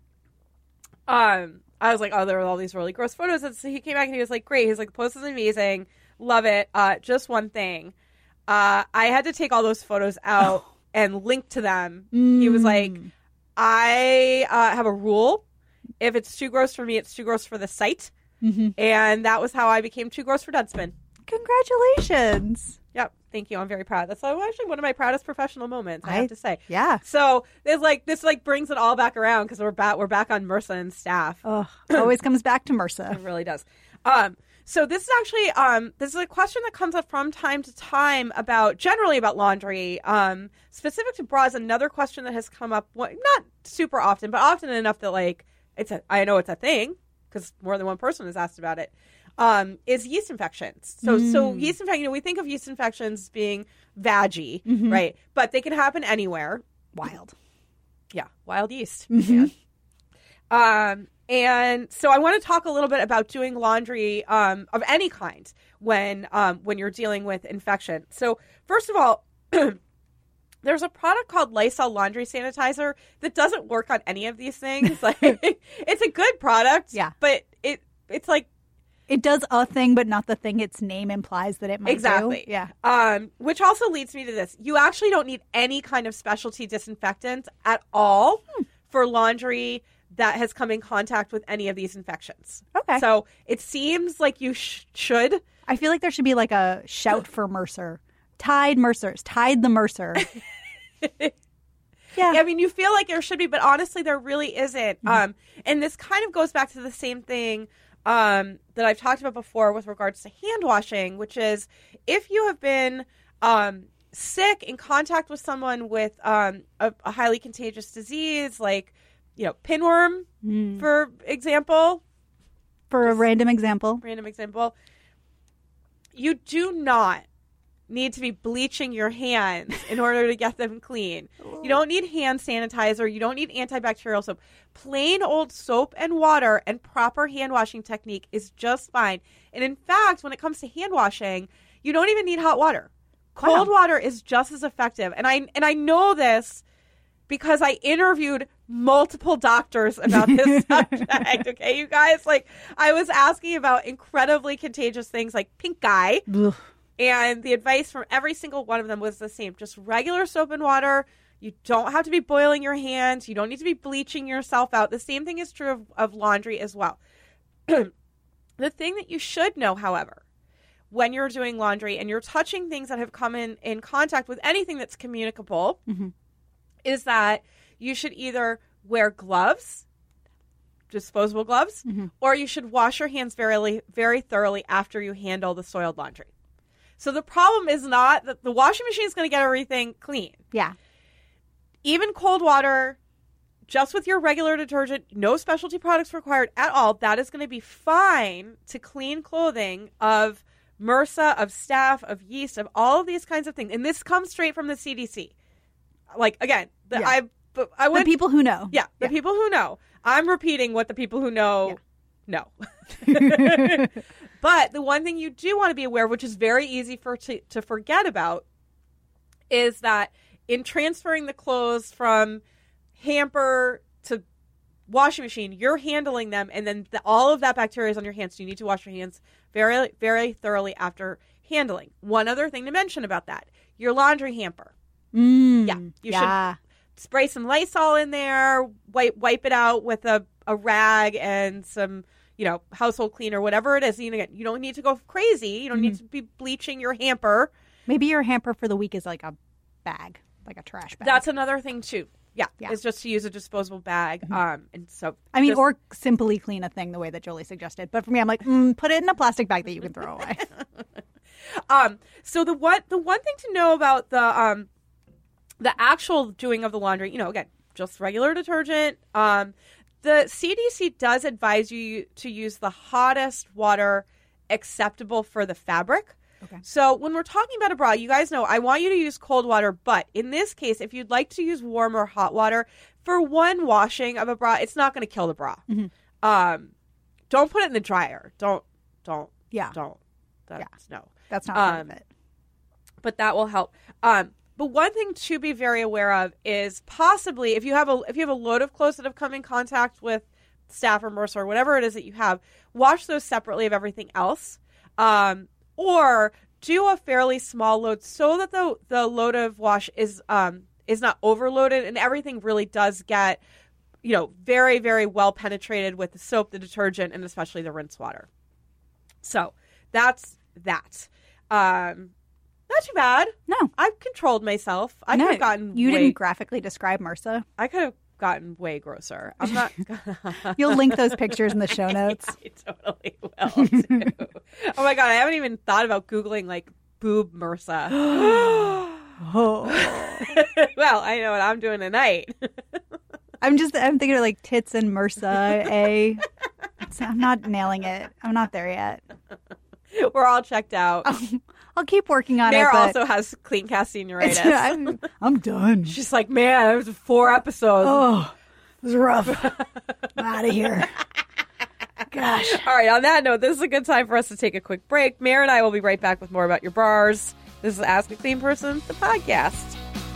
Speaker 2: um, I was like, oh, there were all these really gross photos. And so he came back and he was like, great. He's like, the post is amazing. Love it. Uh, just one thing. Uh, I had to take all those photos out and link to them. He was like,
Speaker 3: Mm.
Speaker 2: I uh, have a rule. If it's too gross for me, it's too gross for the site.
Speaker 3: Mhm.
Speaker 2: And that was how I became Too Gross for Deadspin.
Speaker 3: Congratulations.
Speaker 2: Yep. Thank you. I'm very proud. That's actually one of my proudest professional moments, I,
Speaker 3: I-
Speaker 2: have to say.
Speaker 3: Yeah.
Speaker 2: So it's like this like brings it all back around because we're back we're back on MRSA and staff.
Speaker 3: Oh, always comes back to
Speaker 2: It
Speaker 3: MRSA.
Speaker 2: really does. Um, so this is actually um, this is a question that comes up from time to time about generally about laundry. Um, specific to bras, another question that has come up well, not super often, but often enough that like it's a I know it's a thing because more than one person has asked about it. Um, is yeast infections. So so yeast infection. You know, we think of yeast infections being vaggy,
Speaker 3: Mhm.
Speaker 2: right? But they can happen anywhere.
Speaker 3: Wild.
Speaker 2: Yeah, wild yeast.
Speaker 3: Mhm.
Speaker 2: Yeah. Um, and so I want to talk a little bit about doing laundry um, of any kind when um, when you're dealing with infection. So first of all, there's a product called Lysol laundry sanitizer that doesn't work on any of these things. Like it's a good product,
Speaker 3: Yeah.
Speaker 2: but it it's like
Speaker 3: It does a thing, but not the thing its name implies that it might
Speaker 2: Exactly.
Speaker 3: do. Yeah.
Speaker 2: Um, which also leads me to this. You actually don't need any kind of specialty disinfectant at all
Speaker 3: Hmm.
Speaker 2: for laundry that has come in contact with any of these infections.
Speaker 3: Okay.
Speaker 2: So it seems like you sh- should.
Speaker 3: I feel like there should be like a shout for Mercer. Tide Mercers. Tide the Mercer. Yeah.
Speaker 2: I mean, you feel like there should be, but honestly, there really isn't.
Speaker 3: Mm-hmm.
Speaker 2: Um, and this kind of goes back to the same thing um, that I've talked about before with regards to hand washing, which is if you have been um, sick in contact with someone with um, a, a highly contagious disease, like, you know, pinworm,
Speaker 3: Mm.
Speaker 2: for example,
Speaker 3: For a random example.
Speaker 2: random example, you do not need to be bleaching your hands in order to get them clean. You don't need hand sanitizer. You don't need antibacterial soap. Plain old soap and water and proper hand washing technique is just fine. And in fact, when it comes to hand washing, you don't even need hot water. Cold
Speaker 3: Wow.
Speaker 2: water is just as effective. And I and I know this because I interviewed multiple doctors about this subject. Okay, you guys, like I was asking about incredibly contagious things like pink eye.
Speaker 3: Ugh.
Speaker 2: And the advice from every single one of them was the same. Just regular soap and water. You don't have to be boiling your hands. You don't need to be bleaching yourself out. The same thing is true of, of laundry as well. The thing that you should know, however, when you're doing laundry and you're touching things that have come in, in contact with anything that's communicable,
Speaker 3: Mhm.
Speaker 2: is that you should either wear gloves, disposable gloves,
Speaker 3: Mhm.
Speaker 2: or you should wash your hands very, very thoroughly after you handle the soiled laundry. So the problem is not that the washing machine is going to get everything clean.
Speaker 3: Yeah.
Speaker 2: Even cold water, just with your regular detergent, no specialty products required at all, that is going to be fine to clean clothing of MRSA, of staph, of yeast, of all of these kinds of things. And this comes straight from the C D C. Like, again, the,
Speaker 3: Yeah.
Speaker 2: I, but I
Speaker 3: The
Speaker 2: would,
Speaker 3: people who know.
Speaker 2: yeah, the
Speaker 3: Yeah.
Speaker 2: people who know. I'm repeating what the people who know know. But the one thing you do want to be aware of, which is very easy for to, to forget about, is that in transferring the clothes from hamper to washing machine, you're handling them, and then the, all of that bacteria is on your hands. So you need to wash your hands very, very thoroughly after handling. One other thing to mention about that: your laundry hamper.
Speaker 3: Mm.
Speaker 2: Yeah, you
Speaker 3: yeah.
Speaker 2: Spray some Lysol in there, wipe wipe it out with a, a rag and some, you know, household cleaner, whatever it is. You know, you don't need to go crazy. You don't need to be bleaching your hamper.
Speaker 3: Maybe your hamper for the week is like a bag, like a trash bag.
Speaker 2: That's another thing too. Yeah,
Speaker 3: Yeah.
Speaker 2: it's just to use a disposable bag.
Speaker 3: Mm-hmm.
Speaker 2: Um, and so
Speaker 3: I mean,
Speaker 2: just-
Speaker 3: or simply clean a thing the way that Jolie suggested. But for me, I'm like, mm, put it in a plastic bag that you can throw away.
Speaker 2: um. So the one the one thing to know about the um, the actual doing of the laundry, you know, again, just regular detergent. Um, the C D C does advise you to use the hottest water acceptable for the fabric.
Speaker 3: Okay.
Speaker 2: So when we're talking about a bra, you guys know I want you to use cold water, but in this case, if you'd like to use warm or hot water for one washing of a bra, it's not going to kill the bra.
Speaker 3: Mm-hmm.
Speaker 2: Um, don't put it in the dryer. Don't, don't,
Speaker 3: Yeah.
Speaker 2: don't. That's no.
Speaker 3: That's not part
Speaker 2: Um,
Speaker 3: of it.
Speaker 2: But that will help. Um, but one thing to be very aware of is possibly if you have a if you have a load of clothes that have come in contact with Staph or MRSA or whatever it is that you have, wash those separately of everything else. Um, Or do a fairly small load so that the the load of wash is um is not overloaded and everything really does get, you know, very, very well penetrated with the soap, the detergent, and especially the rinse water. So that's that. Um, not too bad.
Speaker 3: No.
Speaker 2: I've controlled myself. I
Speaker 3: no,
Speaker 2: could have gotten
Speaker 3: you
Speaker 2: way,
Speaker 3: didn't graphically describe MRSA.
Speaker 2: I could have gotten way grosser. I'm not.
Speaker 3: You'll link those pictures in the show notes.
Speaker 2: I totally will too. Oh my god, I haven't even thought about Googling like boob MRSA.
Speaker 3: Oh.
Speaker 2: Well, I know what I'm doing tonight.
Speaker 3: I'm just, I'm thinking of like tits and MRSA, A. It's- I'm not nailing it. I'm not there yet.
Speaker 2: We're all checked out.
Speaker 3: I'll keep working on
Speaker 2: Mare
Speaker 3: it. but
Speaker 2: also has clean cast senioritis.
Speaker 3: I'm, I'm done.
Speaker 2: She's like, man, it was four episodes.
Speaker 3: Oh, it was rough. I'm out of here. Gosh.
Speaker 2: All right, on that note, this is a good time for us to take a quick break. Mare and I will be right back with more about your bras. This is Ask a Clean Person, the podcast.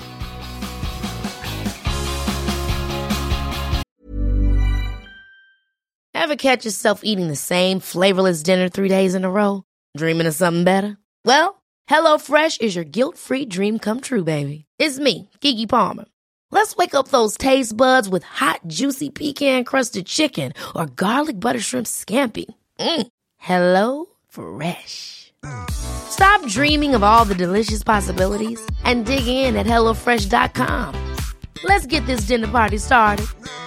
Speaker 1: Ever catch yourself eating the same flavorless dinner three days in a row? Dreaming of something better? Well, HelloFresh is your guilt-free dream come true, baby. It's me, Keke Palmer. Let's wake up those taste buds with hot, juicy pecan-crusted chicken or garlic butter shrimp scampi. Mm. Hello Fresh. Stop dreaming of all the delicious possibilities and dig in at hello fresh dot com. Let's get this dinner party started.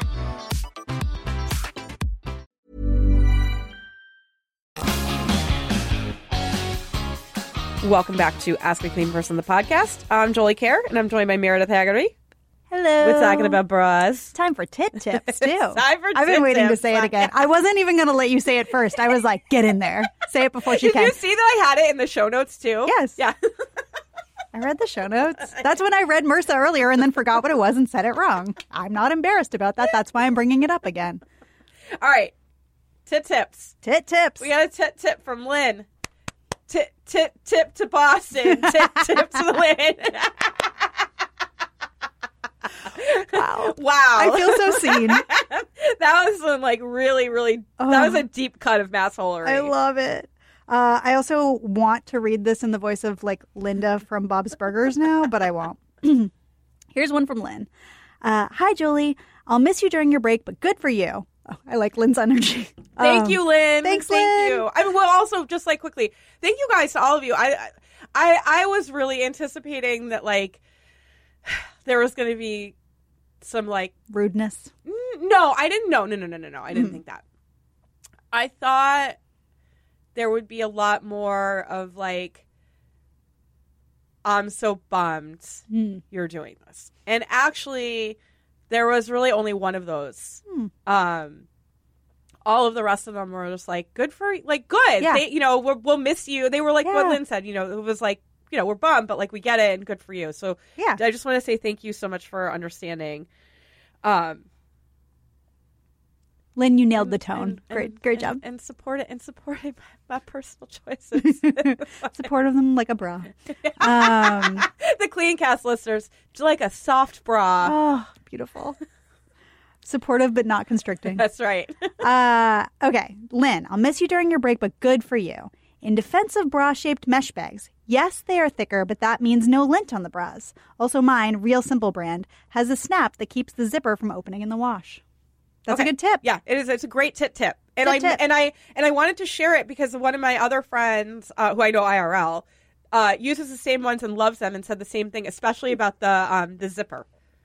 Speaker 2: Welcome back to Ask a Clean Person, the podcast. I'm Jolie Kerr, and I'm joined by Meredith Haggerty.
Speaker 3: Hello.
Speaker 2: We're talking about bras.
Speaker 3: Time for tit tips, too.
Speaker 2: Time for
Speaker 3: I've been
Speaker 2: tit
Speaker 3: waiting
Speaker 2: tips.
Speaker 3: to say it again. I wasn't even going to let you say it first. I was like, get in there. Say it before she
Speaker 2: Did
Speaker 3: can.
Speaker 2: you see that I had it in the show notes, too?
Speaker 3: Yes.
Speaker 2: Yeah.
Speaker 3: I read the show notes. That's when I read MRSA earlier and then forgot what it was and said it wrong. I'm not embarrassed about that. That's why I'm bringing it up again.
Speaker 2: All right. Tit tips.
Speaker 3: Tit tips.
Speaker 2: We got a tit tip from Lynn. Tip, tip, tip to Boston. Tip, tip to Lynn.
Speaker 3: Wow.
Speaker 2: Wow.
Speaker 3: I feel so seen.
Speaker 2: That was some, like, really, really,
Speaker 3: Oh.
Speaker 2: that was a deep cut of massholery.
Speaker 3: I love it. Uh, I also want to read this in the voice of like Linda from Bob's Burgers now, but I won't. Here's one from Lynn. Uh, Hi, Jolie. I'll miss you during your break, but good for you. Oh, I like Lynn's energy.
Speaker 2: Thank
Speaker 3: Um,
Speaker 2: you, Lynn.
Speaker 3: thanks,
Speaker 2: Thank
Speaker 3: Lynn.
Speaker 2: you. I mean, well, also, just like quickly, thank you guys to all of you. I, I, I was really anticipating that, like, there was going to be some, like,
Speaker 3: Rudeness.
Speaker 2: mm, no, I didn't know. No, no, no, no, no. I didn't
Speaker 3: Mhm.
Speaker 2: think that. I thought there would be a lot more of, like, I'm so bummed
Speaker 3: Hmm.
Speaker 2: you're doing this. And actually, there was really only one of those.
Speaker 3: Hmm.
Speaker 2: Um, all of the rest of them were just like, good for you. Like, good.
Speaker 3: Yeah.
Speaker 2: They, you know, we're, we'll miss you. They were like what
Speaker 3: Yeah.
Speaker 2: Lynn said, you know, it was like, you know, we're bummed, but like, we get it and good for you. So
Speaker 3: Yeah.
Speaker 2: I just want to say thank you so much for understanding. Um,
Speaker 3: Lynn, you nailed the tone.
Speaker 2: and-
Speaker 3: great,
Speaker 2: and-
Speaker 3: great
Speaker 2: and-
Speaker 3: job.
Speaker 2: And support it and supporting my, my personal choices.
Speaker 3: Support of them like a bra. Um,
Speaker 2: The Clean Cast listeners, do you like a soft bra?
Speaker 3: oh, beautiful. Supportive but not constricting.
Speaker 2: That's right.
Speaker 3: Uh, okay, Lynn, I'll miss you during your break, but good for you. In defense of bra-shaped mesh bags, yes, they are thicker, but that means no lint on the bras. Also mine, Real Simple brand, has a snap that keeps the zipper from opening in the wash. That's
Speaker 2: Okay.
Speaker 3: a good tip.
Speaker 2: Yeah, it is. It's a great tit tip, and
Speaker 3: Tit
Speaker 2: I
Speaker 3: tip.
Speaker 2: and I and I wanted to share it because one of my other friends, uh, who I know I R L, uh, uses the same ones and loves them, and said the same thing, especially about the um, the zipper.
Speaker 3: Oh,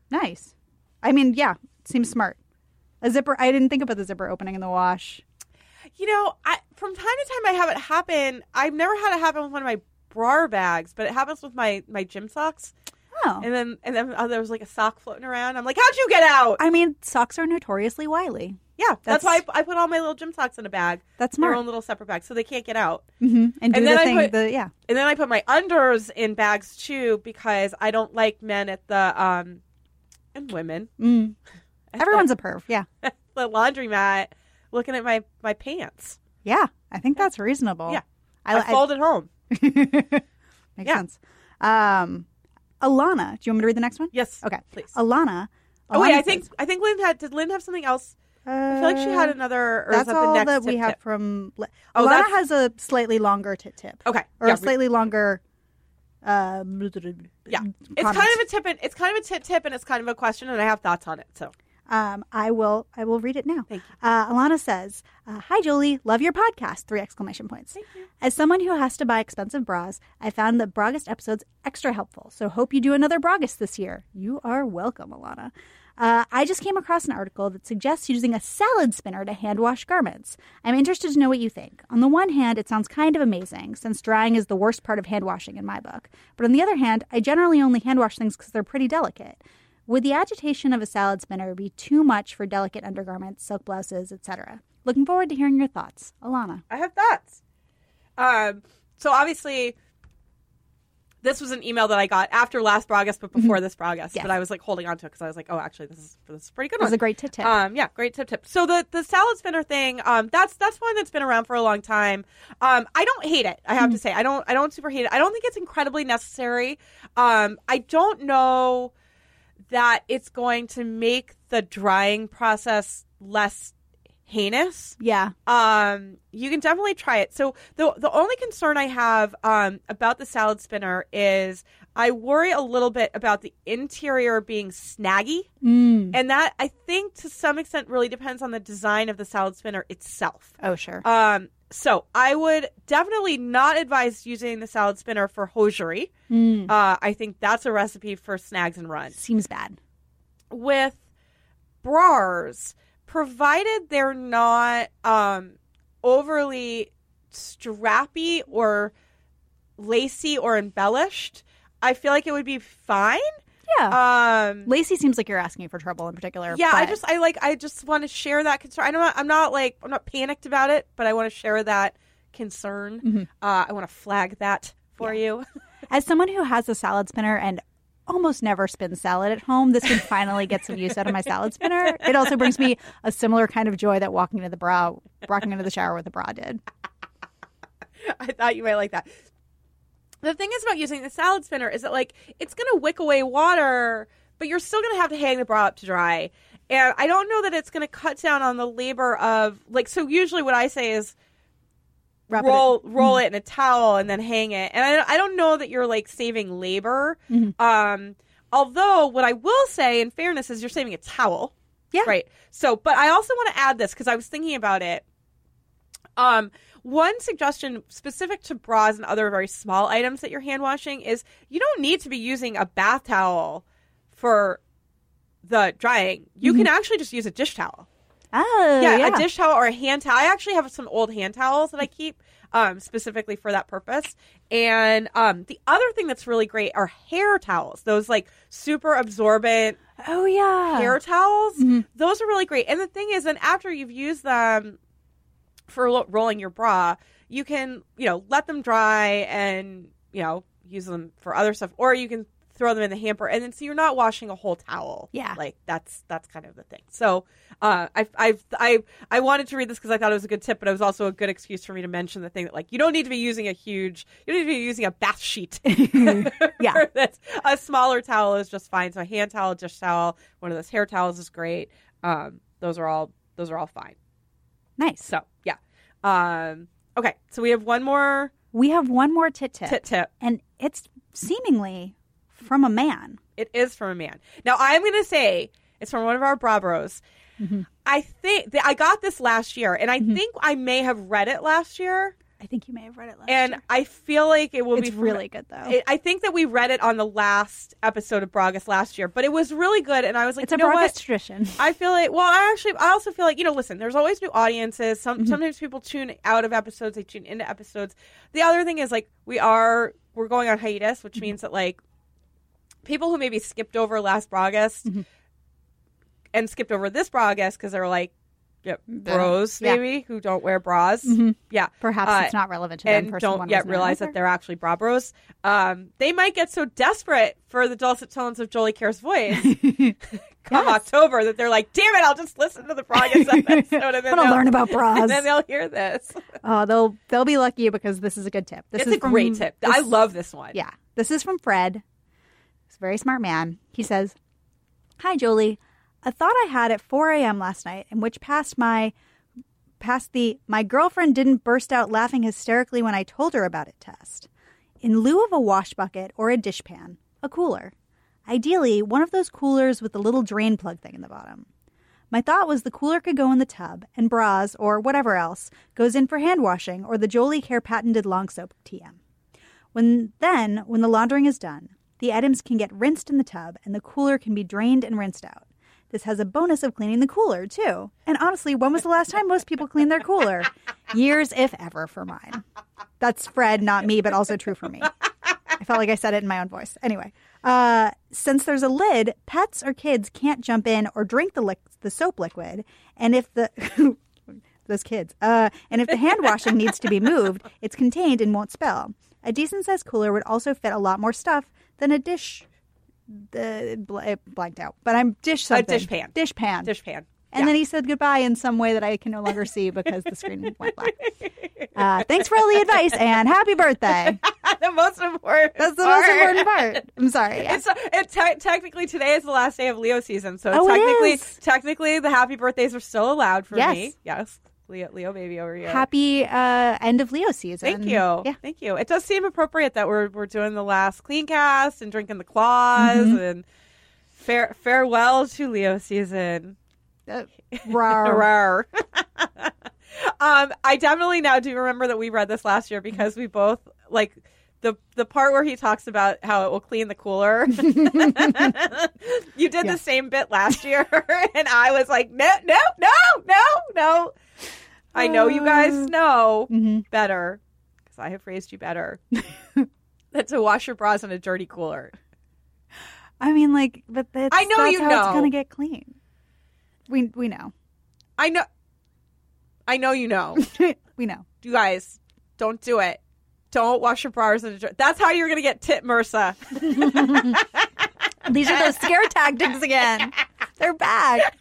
Speaker 3: Nice. I mean, yeah, seems smart. A zipper. I didn't think about the zipper opening in the wash.
Speaker 2: You know, I from time to time I have it happen. I've never had it happen with one of my bra bags, but it happens with my, my gym socks.
Speaker 3: Oh.
Speaker 2: And then and then oh, there was like a sock floating around. I'm like, how'd you get out?
Speaker 3: I mean, socks are notoriously wily.
Speaker 2: Yeah, that's,
Speaker 3: That's-
Speaker 2: why I, I put all my little gym socks in a bag.
Speaker 3: That's
Speaker 2: Their
Speaker 3: smart.
Speaker 2: own little separate bag, so they can't get out.
Speaker 3: Mm-hmm. And do
Speaker 2: And
Speaker 3: the
Speaker 2: then I
Speaker 3: thing.
Speaker 2: put-
Speaker 3: the, yeah.
Speaker 2: And then I put my unders in bags too because I don't like men at the um and women
Speaker 3: Mm.
Speaker 2: at
Speaker 3: Everyone's a perv. Yeah.
Speaker 2: the, the laundromat looking at my my pants.
Speaker 3: Yeah. I think that's reasonable.
Speaker 2: Yeah.
Speaker 3: I,
Speaker 2: I, fold it home.
Speaker 3: Makes
Speaker 2: Yeah.
Speaker 3: sense. Um, Alana, do you want me to read the next one?
Speaker 2: Yes.
Speaker 3: Okay.
Speaker 2: Please.
Speaker 3: Alana.
Speaker 2: Oh wait,
Speaker 3: Alana
Speaker 2: I think
Speaker 3: says,
Speaker 2: I think Lynn had. Did Lynn have something else?
Speaker 3: uh,
Speaker 2: I feel like she had another. Or is
Speaker 3: That's
Speaker 2: that the
Speaker 3: all
Speaker 2: next
Speaker 3: that we
Speaker 2: tip
Speaker 3: have
Speaker 2: tip?
Speaker 3: from. Li-
Speaker 2: Oh,
Speaker 3: Alana
Speaker 2: that's-
Speaker 3: has a slightly longer tit tip.
Speaker 2: Okay.
Speaker 3: Or
Speaker 2: yeah,
Speaker 3: a slightly longer. Uh,
Speaker 2: yeah. It's kind of a tip, and it's kind of a tip tip, and it's kind of a question, and I have thoughts on it. So
Speaker 3: Um, I will. I will read it now.
Speaker 2: Thank you.
Speaker 3: Uh, Alana says, uh, "Hi Julie, love your podcast!" Three exclamation points.
Speaker 2: Thank you.
Speaker 3: As someone who has to buy expensive bras, I found the Bragist episodes extra helpful. So hope you do another Bragist this year. You are welcome, Alana. Uh, I just came across an article that suggests using a salad spinner to hand wash garments. I'm interested to know what you think. On the one hand, it sounds kind of amazing, since drying is the worst part of hand washing in my book. But on the other hand, I generally only hand wash things because they're pretty delicate. Would the agitation of a salad spinner be too much for delicate undergarments, silk blouses, et cetera? Looking forward to hearing your thoughts. Alana.
Speaker 2: I have thoughts. Um. So obviously, this was an email that I got after last Bragist, but before this Bragist.
Speaker 3: Yes.
Speaker 2: But I was like holding on to it because I was like, oh, actually, this is this is a pretty good
Speaker 3: That was
Speaker 2: one.
Speaker 3: a great tit tip.
Speaker 2: Um, yeah, great tip tip. So the the salad spinner thing, um, that's that's one that's been around for a long time. Um, I don't hate it. I have to say, I don't I don't super hate it. I don't think it's incredibly necessary. Um, I don't know that it's going to make the drying process less heinous.
Speaker 3: yeah.
Speaker 2: Um, you can definitely try it. So the the only concern I have um, about the salad spinner is I worry a little bit about the interior being snaggy,
Speaker 3: Mm.
Speaker 2: and that I think to some extent really depends on the design of the salad spinner itself.
Speaker 3: Oh, sure.
Speaker 2: Um, so I would definitely not advise using the salad spinner for hosiery.
Speaker 3: Mm.
Speaker 2: Uh, I think that's a recipe for snags and runs.
Speaker 3: Seems bad.
Speaker 2: With bras, provided they're not um, overly strappy or lacy or embellished, I feel like it would be fine.
Speaker 3: Yeah.
Speaker 2: Um,
Speaker 3: Lacey seems like you're asking for trouble in particular.
Speaker 2: yeah, I
Speaker 3: but-
Speaker 2: just I like I just want to share that concern. I'm not I'm not like I'm not panicked about it, but I want to share that concern.
Speaker 3: Mhm.
Speaker 2: Uh, I want to flag that for you.
Speaker 3: As someone who has a salad spinner and almost never spins salad at home, this would finally get some use out of my salad spinner. It also brings me a similar kind of joy that walking into the bra, walking into the shower with a bra did.
Speaker 2: I thought you might like that. The thing is about using the salad spinner is that like it's going to wick away water, but you're still going to have to hang the bra up to dry. And I don't know that it's going to cut down on the labor of like. So usually what I say is
Speaker 3: Wrap it
Speaker 2: roll roll it in a towel and then hang it. And I I don't know that you're like saving labor.
Speaker 3: Mhm.
Speaker 2: Um, although what I will say in fairness is you're saving a towel.
Speaker 3: Yeah.
Speaker 2: Right. So, but I also want to add this because I was thinking about it. Um, one suggestion specific to bras and other very small items that you're hand washing is you don't need to be using a bath towel for the drying. You can actually just use a dish towel.
Speaker 3: Oh,
Speaker 2: Yeah,
Speaker 3: yeah.
Speaker 2: a dish towel or a hand towel. I actually have some old hand towels that I keep um, specifically for that purpose. And um, the other thing that's really great are hair towels. Those like super absorbent
Speaker 3: Oh, yeah.
Speaker 2: hair towels.
Speaker 3: Mhm.
Speaker 2: Those are really great. And the thing is, then after you've used them for lo- rolling your bra, you can, you know, let them dry and, you know, use them for other stuff. Or you can throw them in the hamper. And then so you're not washing a whole towel.
Speaker 3: Yeah.
Speaker 2: Like that's that's kind of the thing. So uh, I I I I wanted to read this because I thought it was a good tip, but it was also a good excuse for me to mention the thing that like you don't need to be using a huge, you don't need to be using a bath sheet.
Speaker 3: Yeah.
Speaker 2: for this. A smaller towel is just fine. So a hand towel, dish towel, one of those hair towels is great. Um, those are all those are all fine.
Speaker 3: Nice.
Speaker 2: So yeah. Um, okay. So we have one more
Speaker 3: We have one more tit tip,
Speaker 2: tit tip.
Speaker 3: and it's seemingly from a man.
Speaker 2: It is from a man. Now I'm going to say it's from one of our bra bros.
Speaker 3: Mhm.
Speaker 2: I think that I got this last year, and I
Speaker 3: Mhm.
Speaker 2: think I may have read it last year.
Speaker 3: I think you may have read it last
Speaker 2: And
Speaker 3: year.
Speaker 2: I feel like it will
Speaker 3: It's
Speaker 2: be from-
Speaker 3: really good, though.
Speaker 2: It, I think that we read it on the last episode of Bragas last year, but it was really good. And I was like,
Speaker 3: It's
Speaker 2: you
Speaker 3: a
Speaker 2: know
Speaker 3: Bragas
Speaker 2: what?
Speaker 3: tradition.
Speaker 2: I feel like, well, I actually, I also feel like, you know, listen, there's always new audiences. Some,
Speaker 3: Mm-hmm.
Speaker 2: Sometimes people tune out of episodes, they tune into episodes. The other thing is, like, we are, we're going on hiatus, which
Speaker 3: Mm-hmm.
Speaker 2: means that, like, people who maybe skipped over last Bragas
Speaker 3: Mm-hmm.
Speaker 2: and skipped over this Bragas because they're like, yeah,
Speaker 3: The-
Speaker 2: bros,
Speaker 3: yeah.
Speaker 2: maybe, who don't wear bras.
Speaker 3: Mhm.
Speaker 2: Yeah.
Speaker 3: Perhaps
Speaker 2: Uh,
Speaker 3: it's not relevant to them.
Speaker 2: and
Speaker 3: Person
Speaker 2: don't
Speaker 3: one
Speaker 2: yet
Speaker 3: wasn't
Speaker 2: realize
Speaker 3: there.
Speaker 2: that they're actually bra bros. Um, they might get so desperate for the dulcet tones of Jolie Care's voice come
Speaker 3: Yes.
Speaker 2: October that they're like, damn it, I'll just listen to the Bragas episode and then
Speaker 3: I'm gonna
Speaker 2: they'll-
Speaker 3: learn about bras.
Speaker 2: and then they'll hear this.
Speaker 3: Oh, they'll they'll be lucky because this is a good tip. This
Speaker 2: It's
Speaker 3: is
Speaker 2: a great
Speaker 3: from-
Speaker 2: tip.
Speaker 3: this-
Speaker 2: I love this one.
Speaker 3: Yeah, this is from Fred. He's a very smart man. He says, "Hi, Jolie. A thought I had at four a.m. last night, in which passed my past the my girlfriend didn't burst out laughing hysterically when I told her about it test. In lieu of a wash bucket or a dishpan, a cooler. Ideally, one of those coolers with the little drain plug thing in the bottom. My thought was the cooler could go in the tub, and bras, or whatever else, goes in for hand washing or the Jolie Care patented long soap T M. When then, when the laundering is done, the items can get rinsed in the tub, and the cooler can be drained and rinsed out. This has a bonus of cleaning the cooler, too. And honestly, when was the last time most people cleaned their cooler? Years, if ever, for mine." That's Fred, not me, but also true for me. I felt like I said it in my own voice. Anyway, uh, since there's a lid, pets or kids can't jump in or drink the li- the soap liquid. And if the those kids, uh, and if the hand washing needs to be moved, it's contained and won't spill. A decent sized cooler would also fit a lot more stuff than a dish. The bl- it blanked out, but I'm dish something.
Speaker 2: dish pan.
Speaker 3: Dish pan.
Speaker 2: Dish pan.
Speaker 3: And
Speaker 2: Yeah.
Speaker 3: then he said goodbye in some way that I can no longer see because the screen went black. Uh, thanks for all the advice and happy birthday.
Speaker 2: the most important
Speaker 3: That's the
Speaker 2: part.
Speaker 3: most important part. I'm sorry. Yeah.
Speaker 2: It's it te- technically today is the last day of Leo season, so
Speaker 3: Oh, it
Speaker 2: technically,
Speaker 3: is.
Speaker 2: technically the happy birthdays are still allowed for
Speaker 3: Yes.
Speaker 2: me. Yes, Leo, Leo baby over here.
Speaker 3: Happy uh, end of Leo season.
Speaker 2: Thank you.
Speaker 3: Yeah.
Speaker 2: Thank you. It does seem appropriate that we're we're doing the last clean cast and drinking the claws
Speaker 3: Mm-hmm.
Speaker 2: and fare, farewell to Leo season.
Speaker 3: Uh, rawr.
Speaker 2: Rawr. um, I definitely now do remember that we read this last year because we both like the the part where he talks about how it will clean the cooler. You did
Speaker 3: Yeah.
Speaker 2: the same bit last year, and I was like, no, no, no, no, no. I know you guys know
Speaker 3: Mhm.
Speaker 2: better because I have phrased you better than to wash your bras in a dirty cooler.
Speaker 3: I mean, like, but that's,
Speaker 2: I know
Speaker 3: that's
Speaker 2: you
Speaker 3: how
Speaker 2: know.
Speaker 3: it's going to get clean. We we know.
Speaker 2: I know, I know you know.
Speaker 3: We know.
Speaker 2: You guys, don't do it. Don't wash your bras in a dirty. That's how you're gonna get tit MRSA.
Speaker 3: These are those scare tactics again. They're back.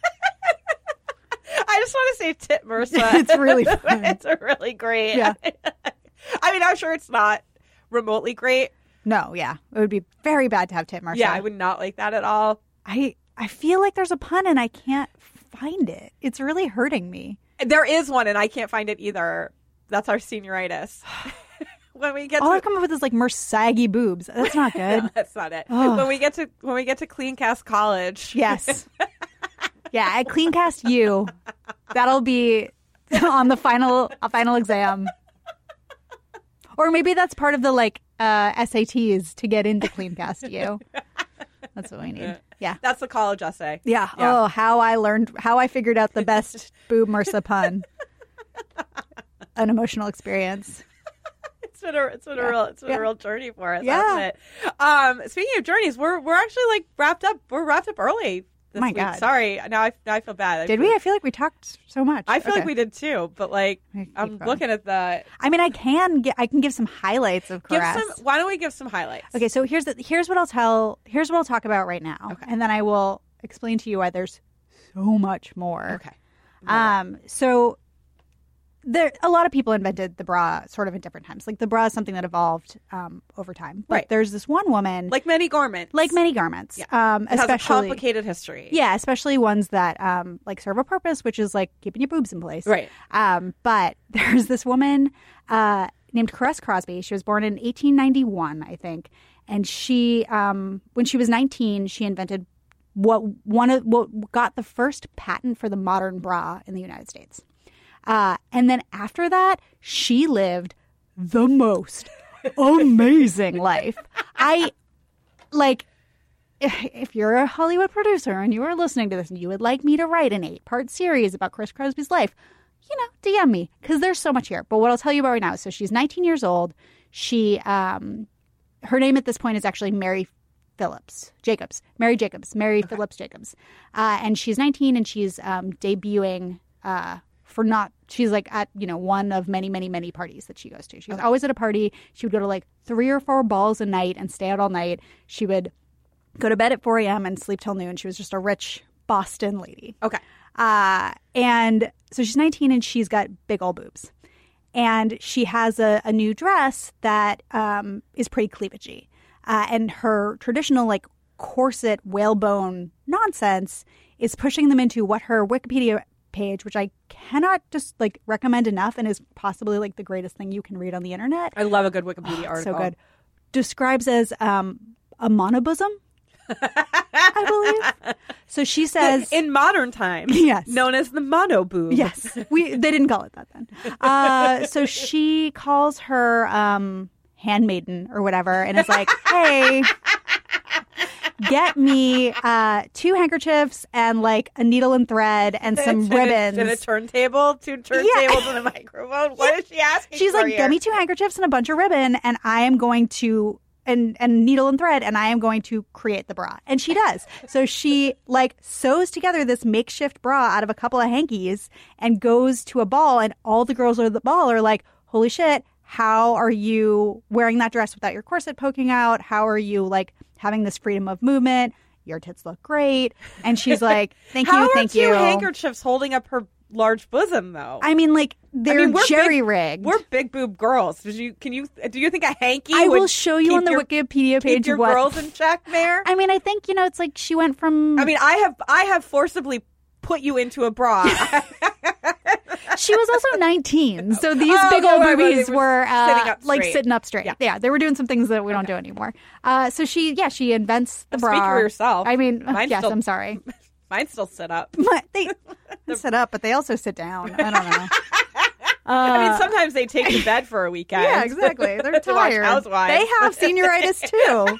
Speaker 2: I just want to say tit MRSA.
Speaker 3: It's really fun.
Speaker 2: It's really great.
Speaker 3: Yeah.
Speaker 2: I mean, I'm sure it's not remotely great.
Speaker 3: No, yeah. It would be very bad to have tit MRSA.
Speaker 2: Yeah, I would not like that at all.
Speaker 3: I I feel like there's a pun and I can't find it. It's really hurting me.
Speaker 2: There is one, and I can't find it either. That's our senioritis. When we get
Speaker 3: All
Speaker 2: to
Speaker 3: I've come up with is like more saggy boobs. That's not good.
Speaker 2: No, that's not it.
Speaker 3: Ugh.
Speaker 2: When we get to when we get to Clean Cast College,
Speaker 3: Yes. Yeah, at CleanCast U, that'll be on the final uh, final exam. Or maybe that's part of the like uh, S A Ts to get into CleanCast U. That's what we need. Yeah.
Speaker 2: that's the college essay.
Speaker 3: Yeah.
Speaker 2: Yeah.
Speaker 3: Oh, how I learned, how I figured out the best boob MRSA pun. An emotional experience.
Speaker 2: It's been a it's been
Speaker 3: Yeah.
Speaker 2: a real it's been
Speaker 3: Yeah.
Speaker 2: a real journey for us,
Speaker 3: Yeah.
Speaker 2: hasn't it? Um, speaking of journeys, we're we're actually like wrapped up. We're wrapped up early this
Speaker 3: My
Speaker 2: week.
Speaker 3: God.
Speaker 2: Sorry, now I now I feel bad. I
Speaker 3: Did
Speaker 2: feel,
Speaker 3: we? I feel like we talked so much.
Speaker 2: I feel
Speaker 3: Okay.
Speaker 2: like we did too, but like
Speaker 3: Keep
Speaker 2: I'm
Speaker 3: going.
Speaker 2: looking at the
Speaker 3: I mean, I can get, I can give some highlights of
Speaker 2: give
Speaker 3: Caress.
Speaker 2: some. Why don't we give some highlights?
Speaker 3: Okay, so here's the, here's what I'll tell. Here's what I'll talk about right now,
Speaker 2: Okay.
Speaker 3: and then I will explain to you why there's so much more.
Speaker 2: Okay.
Speaker 3: Um. So there, a lot of people invented the bra sort of at different times. Like the bra is something that evolved um, over time. But
Speaker 2: Right.
Speaker 3: there's this one woman,
Speaker 2: Like many garments,
Speaker 3: like many garments,
Speaker 2: Yeah.
Speaker 3: um,
Speaker 2: it has a
Speaker 3: especially
Speaker 2: complicated history.
Speaker 3: yeah, especially ones that um like serve a purpose, which is like keeping your boobs in place.
Speaker 2: Right.
Speaker 3: Um, but there's this woman uh, named Caress Crosby. She was born in eighteen ninety-one, I think, and she, um, when she was nineteen, she invented what one of what got the first patent for the modern bra in the United States. Uh, and then after that, she lived the most amazing life. I, like, if you're a Hollywood producer and you are listening to this and you would like me to write an eight-part series about Chris Crosby's life, you know, D M me, because there's so much here. But what I'll tell you about right now, so she's nineteen years old. She, um, her name at this point is actually Mary Phillips Jacobs, Mary Jacobs, Mary okay. Phillips Jacobs. Uh, and she's nineteen and she's um, debuting uh, for not, she's like at, you know, one of many, many, many parties that she goes to. She was okay. always at a party. She would go to like three or four balls a night and stay out all night. She would go to bed at four a.m. and sleep till noon. She was just a rich Boston lady.
Speaker 2: Okay.
Speaker 3: Uh, and so she's nineteen and she's got big old boobs. And she has a, a new dress that um, is pretty cleavagey. Uh, and her traditional, like, corset whalebone nonsense is pushing them into what her Wikipedia page, which I cannot just, like, recommend enough and is possibly, like, the greatest thing you can read on the internet.
Speaker 2: I love a good Wikipedia
Speaker 3: oh,
Speaker 2: article.
Speaker 3: So good. Describes as um, a monobosom, I believe. So she says...
Speaker 2: In modern times,
Speaker 3: yes.
Speaker 2: known as the monoboob.
Speaker 3: Yes. we They didn't call it that then. Uh, so she calls her... Um, handmaiden or whatever, and it's like, hey, get me uh, two handkerchiefs and like a needle and thread and some
Speaker 2: and
Speaker 3: ribbons.
Speaker 2: A, and a turntable, two turntables yeah. and a microphone. What yeah. is she asking
Speaker 3: She's
Speaker 2: for
Speaker 3: like,
Speaker 2: here?
Speaker 3: get me two handkerchiefs and a bunch of ribbon, and I am going to, and, and needle and thread, and I am going to create the bra. And she does. So she like sews together this makeshift bra out of a couple of hankies and goes to a ball, and all the girls at the ball are like, holy shit, how are you wearing that dress without your corset poking out? How are you, like, having this freedom of movement? Your tits look great. And she's like, thank you,
Speaker 2: how
Speaker 3: thank
Speaker 2: you.
Speaker 3: you.
Speaker 2: How are two handkerchiefs holding up her large bosom, though?
Speaker 3: I mean, like, they're I mean, jerry-rigged.
Speaker 2: We're big boob girls. Did you? Can you? Do you think a hanky
Speaker 3: I
Speaker 2: would
Speaker 3: will show you on the
Speaker 2: your,
Speaker 3: Wikipedia page
Speaker 2: keep your
Speaker 3: what...
Speaker 2: girls in check there?
Speaker 3: I mean, I think, you know, it's like she went from...
Speaker 2: I mean, I have, I have forcibly put you into a bra.
Speaker 3: She was also nineteen, so these
Speaker 2: oh,
Speaker 3: big
Speaker 2: no,
Speaker 3: old
Speaker 2: right,
Speaker 3: boobies
Speaker 2: right.
Speaker 3: were uh,
Speaker 2: sitting up
Speaker 3: like
Speaker 2: straight.
Speaker 3: sitting up straight. Yeah. yeah, they were doing some things that we don't okay. do anymore. Uh, so she, yeah, she invents the
Speaker 2: well,
Speaker 3: bra.
Speaker 2: Speak for yourself.
Speaker 3: I mean,
Speaker 2: Mine's
Speaker 3: yes,
Speaker 2: still,
Speaker 3: I'm sorry.
Speaker 2: Mine still sit up.
Speaker 3: they, they sit up, but they also sit down. I don't know.
Speaker 2: Uh, I mean, sometimes they take to bed for a weekend.
Speaker 3: Yeah, exactly. They're tired.
Speaker 2: Housewives.
Speaker 3: They have senioritis too.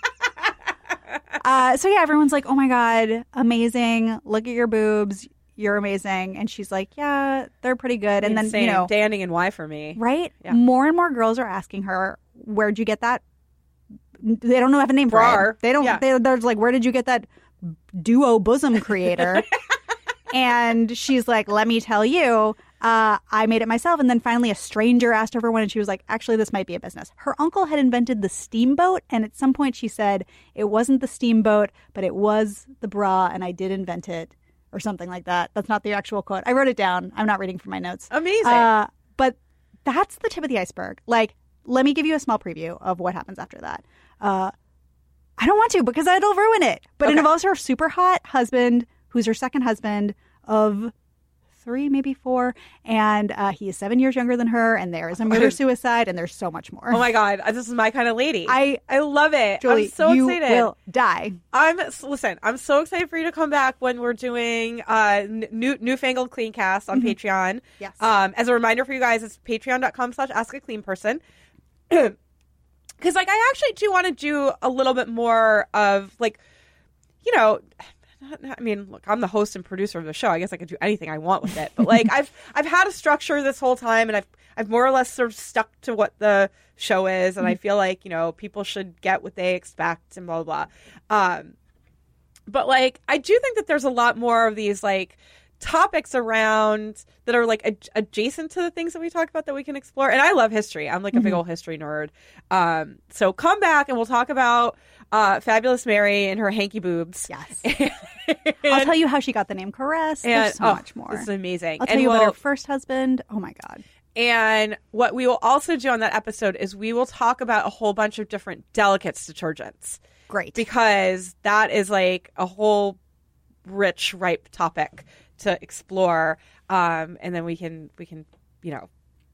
Speaker 3: uh, so yeah, everyone's like, "Oh my god, amazing! Look at your boobs. You're amazing." And she's like, "Yeah, they're pretty good." And
Speaker 2: Insane.
Speaker 3: then, you know,
Speaker 2: standing and why for me,
Speaker 3: right?
Speaker 2: Yeah.
Speaker 3: More and more girls are asking her, "Where'd you get that?" They don't know have a name for
Speaker 2: Bra.
Speaker 3: it. They don't.
Speaker 2: Yeah.
Speaker 3: They, they're like, "Where did you get that duo bosom creator?" And she's like, "Let me tell you, uh, I made it myself." And then finally a stranger asked her for one, and she was like, "Actually, this might be a business." Her uncle had invented the steamboat, and at some point she said, "It wasn't the steamboat, but it was the bra, and I did invent it," or something like that. That's not the actual quote. I wrote it down. I'm not reading from my notes.
Speaker 2: Amazing.
Speaker 3: Uh, but that's the tip of the iceberg. Like, let me give you a small preview of what happens after that. Uh, I don't want to because it'll ruin it. But okay. It involves her super hot husband, who's her second husband of three, maybe four. And uh, he is seven years younger than her. And there is a murder-suicide. And there's so much more.
Speaker 2: Oh, my God. This is my kind of lady.
Speaker 3: I
Speaker 2: I love it.
Speaker 3: Julie,
Speaker 2: I'm so
Speaker 3: you
Speaker 2: excited.
Speaker 3: You will die.
Speaker 2: I'm Listen, I'm so excited for you to come back when we're doing uh, new Newfangled Clean Cast on mm-hmm. Patreon.
Speaker 3: Yes.
Speaker 2: Um, as a reminder for you guys, it's patreon.com slash ask a clean person. Because, like, I actually do want to do a little bit more of, like, you know, I mean, look, I'm the host and producer of the show. I guess I could do anything I want with it. But, like, I've I've had a structure this whole time, and I've I've more or less sort of stuck to what the show is. And I feel like, you know, people should get what they expect and blah, blah, blah. Um, but, like, I do think that there's a lot more of these, like, topics around that are like ad- adjacent to the things that we talk about that we can explore. And I love history. I'm like a mm-hmm. big old history nerd. Um, so come back and we'll talk about uh, Fabulous Mary and her hanky boobs.
Speaker 3: Yes.
Speaker 2: and,
Speaker 3: I'll tell you how she got the name Caress.
Speaker 2: And,
Speaker 3: There's so
Speaker 2: oh,
Speaker 3: much more.
Speaker 2: This is amazing.
Speaker 3: I'll tell
Speaker 2: and
Speaker 3: you
Speaker 2: we'll,
Speaker 3: about her first husband. Oh my God.
Speaker 2: And what we will also do on that episode is we will talk about a whole bunch of different delicates detergents.
Speaker 3: Great.
Speaker 2: Because that is like a whole rich, ripe topic to explore, um, and then we can we can you know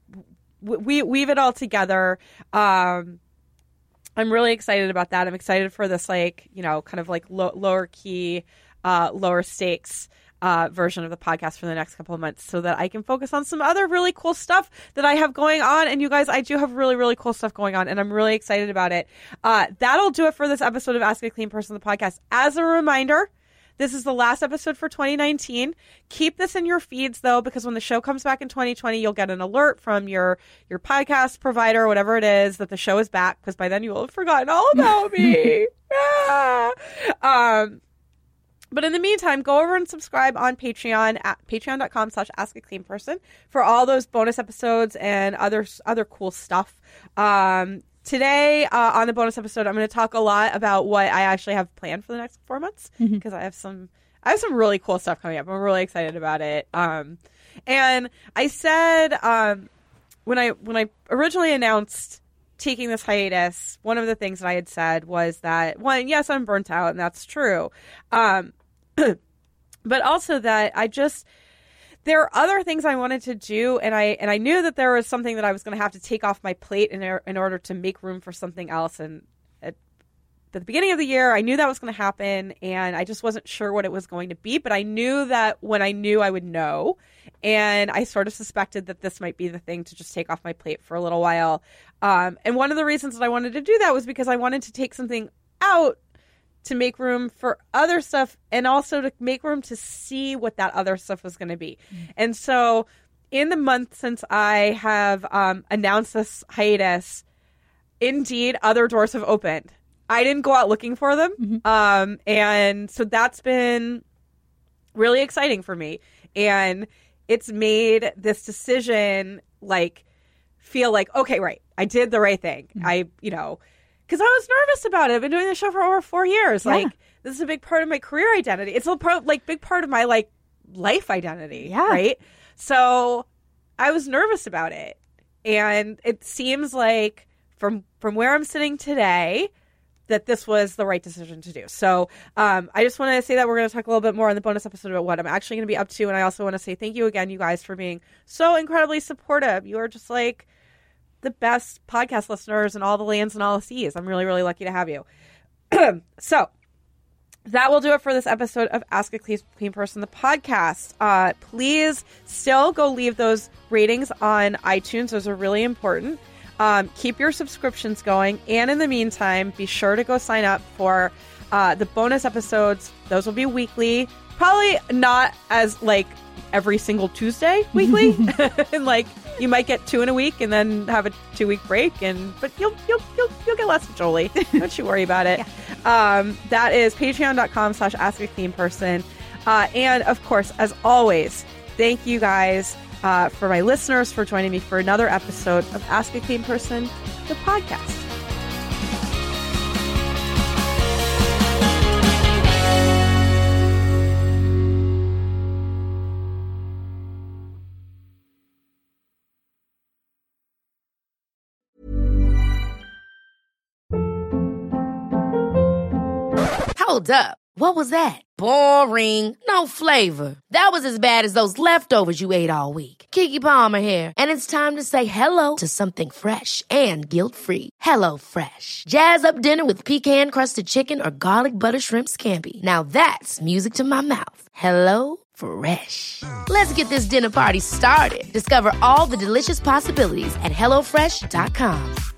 Speaker 2: w- we weave it all together. Um, I'm really excited about that. I'm excited for this, like, you know, kind of like lo- lower key, uh, lower stakes uh, version of the podcast for the next couple of months so that I can focus on some other really cool stuff that I have going on. And you guys, I do have really, really cool stuff going on, and I'm really excited about it. Uh, that'll do it for this episode of Ask a Clean Person, the podcast. As a reminder, this is the last episode for twenty nineteen. Keep this in your feeds, though, because when the show comes back in twenty twenty, you'll get an alert from your, your podcast provider, whatever it is, that the show is back, because by then you will have forgotten all about me. ah. um, but in the meantime, go over and subscribe on Patreon at patreon.com slash ask a clean person for all those bonus episodes and other, other cool stuff. Um, Today, uh, on the bonus episode, I'm going to talk a lot about what I actually have planned for the next four months because mm-hmm. I have some, I have some really cool stuff coming up. I'm really excited about it. Um, and I said um, when I when I originally announced taking this hiatus, one of the things that I had said was that, one, yes, I'm burnt out, and that's true, um, but also that I just. There are other things I wanted to do, and I and I knew that there was something that I was going to have to take off my plate in, in order to make room for something else. And at, at the beginning of the year, I knew that was going to happen, and I just wasn't sure what it was going to be. But I knew that when I knew, I would know. And I sort of suspected that this might be the thing to just take off my plate for a little while. Um, and one of the reasons that I wanted to do that was because I wanted to take something out to make room for other stuff, and also to make room to see what that other stuff was going to be. Mm-hmm. And so in the month since I have um, announced this hiatus, indeed, other doors have opened. I didn't go out looking for them. Mm-hmm. Um, and so that's been really exciting for me. And it's made this decision like feel like, okay, right, I did the right thing. Mm-hmm. I, you know, because I was nervous about it. I've been doing this show for over four years. Yeah. Like, this is a big part of my career identity. It's a part, like big part of my like life identity.
Speaker 3: Yeah.
Speaker 2: Right. So I was nervous about it, and it seems like from from where I'm sitting today that this was the right decision to do. So um, I just want to say that we're going to talk a little bit more in the bonus episode about what I'm actually going to be up to, and I also want to say thank you again, you guys, for being so incredibly supportive. You are just like the best podcast listeners in all the lands and all the seas. I'm really, really lucky to have you. So that will do it for this episode of Ask a Clean Person, the podcast. Uh, please still go leave those ratings on iTunes. Those are really important. Um, keep your subscriptions going. And in the meantime, be sure to go sign up for uh, the bonus episodes. Those will be weekly. Probably not as like every single Tuesday weekly. And like you might get two in a week and then have a two week break. And but you'll you'll you'll you'll get less of Jolie. Don't you worry about it. Yeah. Um, that is patreon.com slash ask a clean person. Uh, and of course, as always, thank you guys uh, for my listeners for joining me for another episode of Ask a Clean Person, the podcast.
Speaker 1: Hold up. What was that? Boring. No flavor. That was as bad as those leftovers you ate all week. Keke Palmer here, and it's time to say hello to something fresh and guilt-free. Hello Fresh. Jazz up dinner with pecan-crusted chicken or garlic butter shrimp scampi. Now that's music to my mouth. Hello Fresh. Let's get this dinner party started. Discover all the delicious possibilities at hello fresh dot com.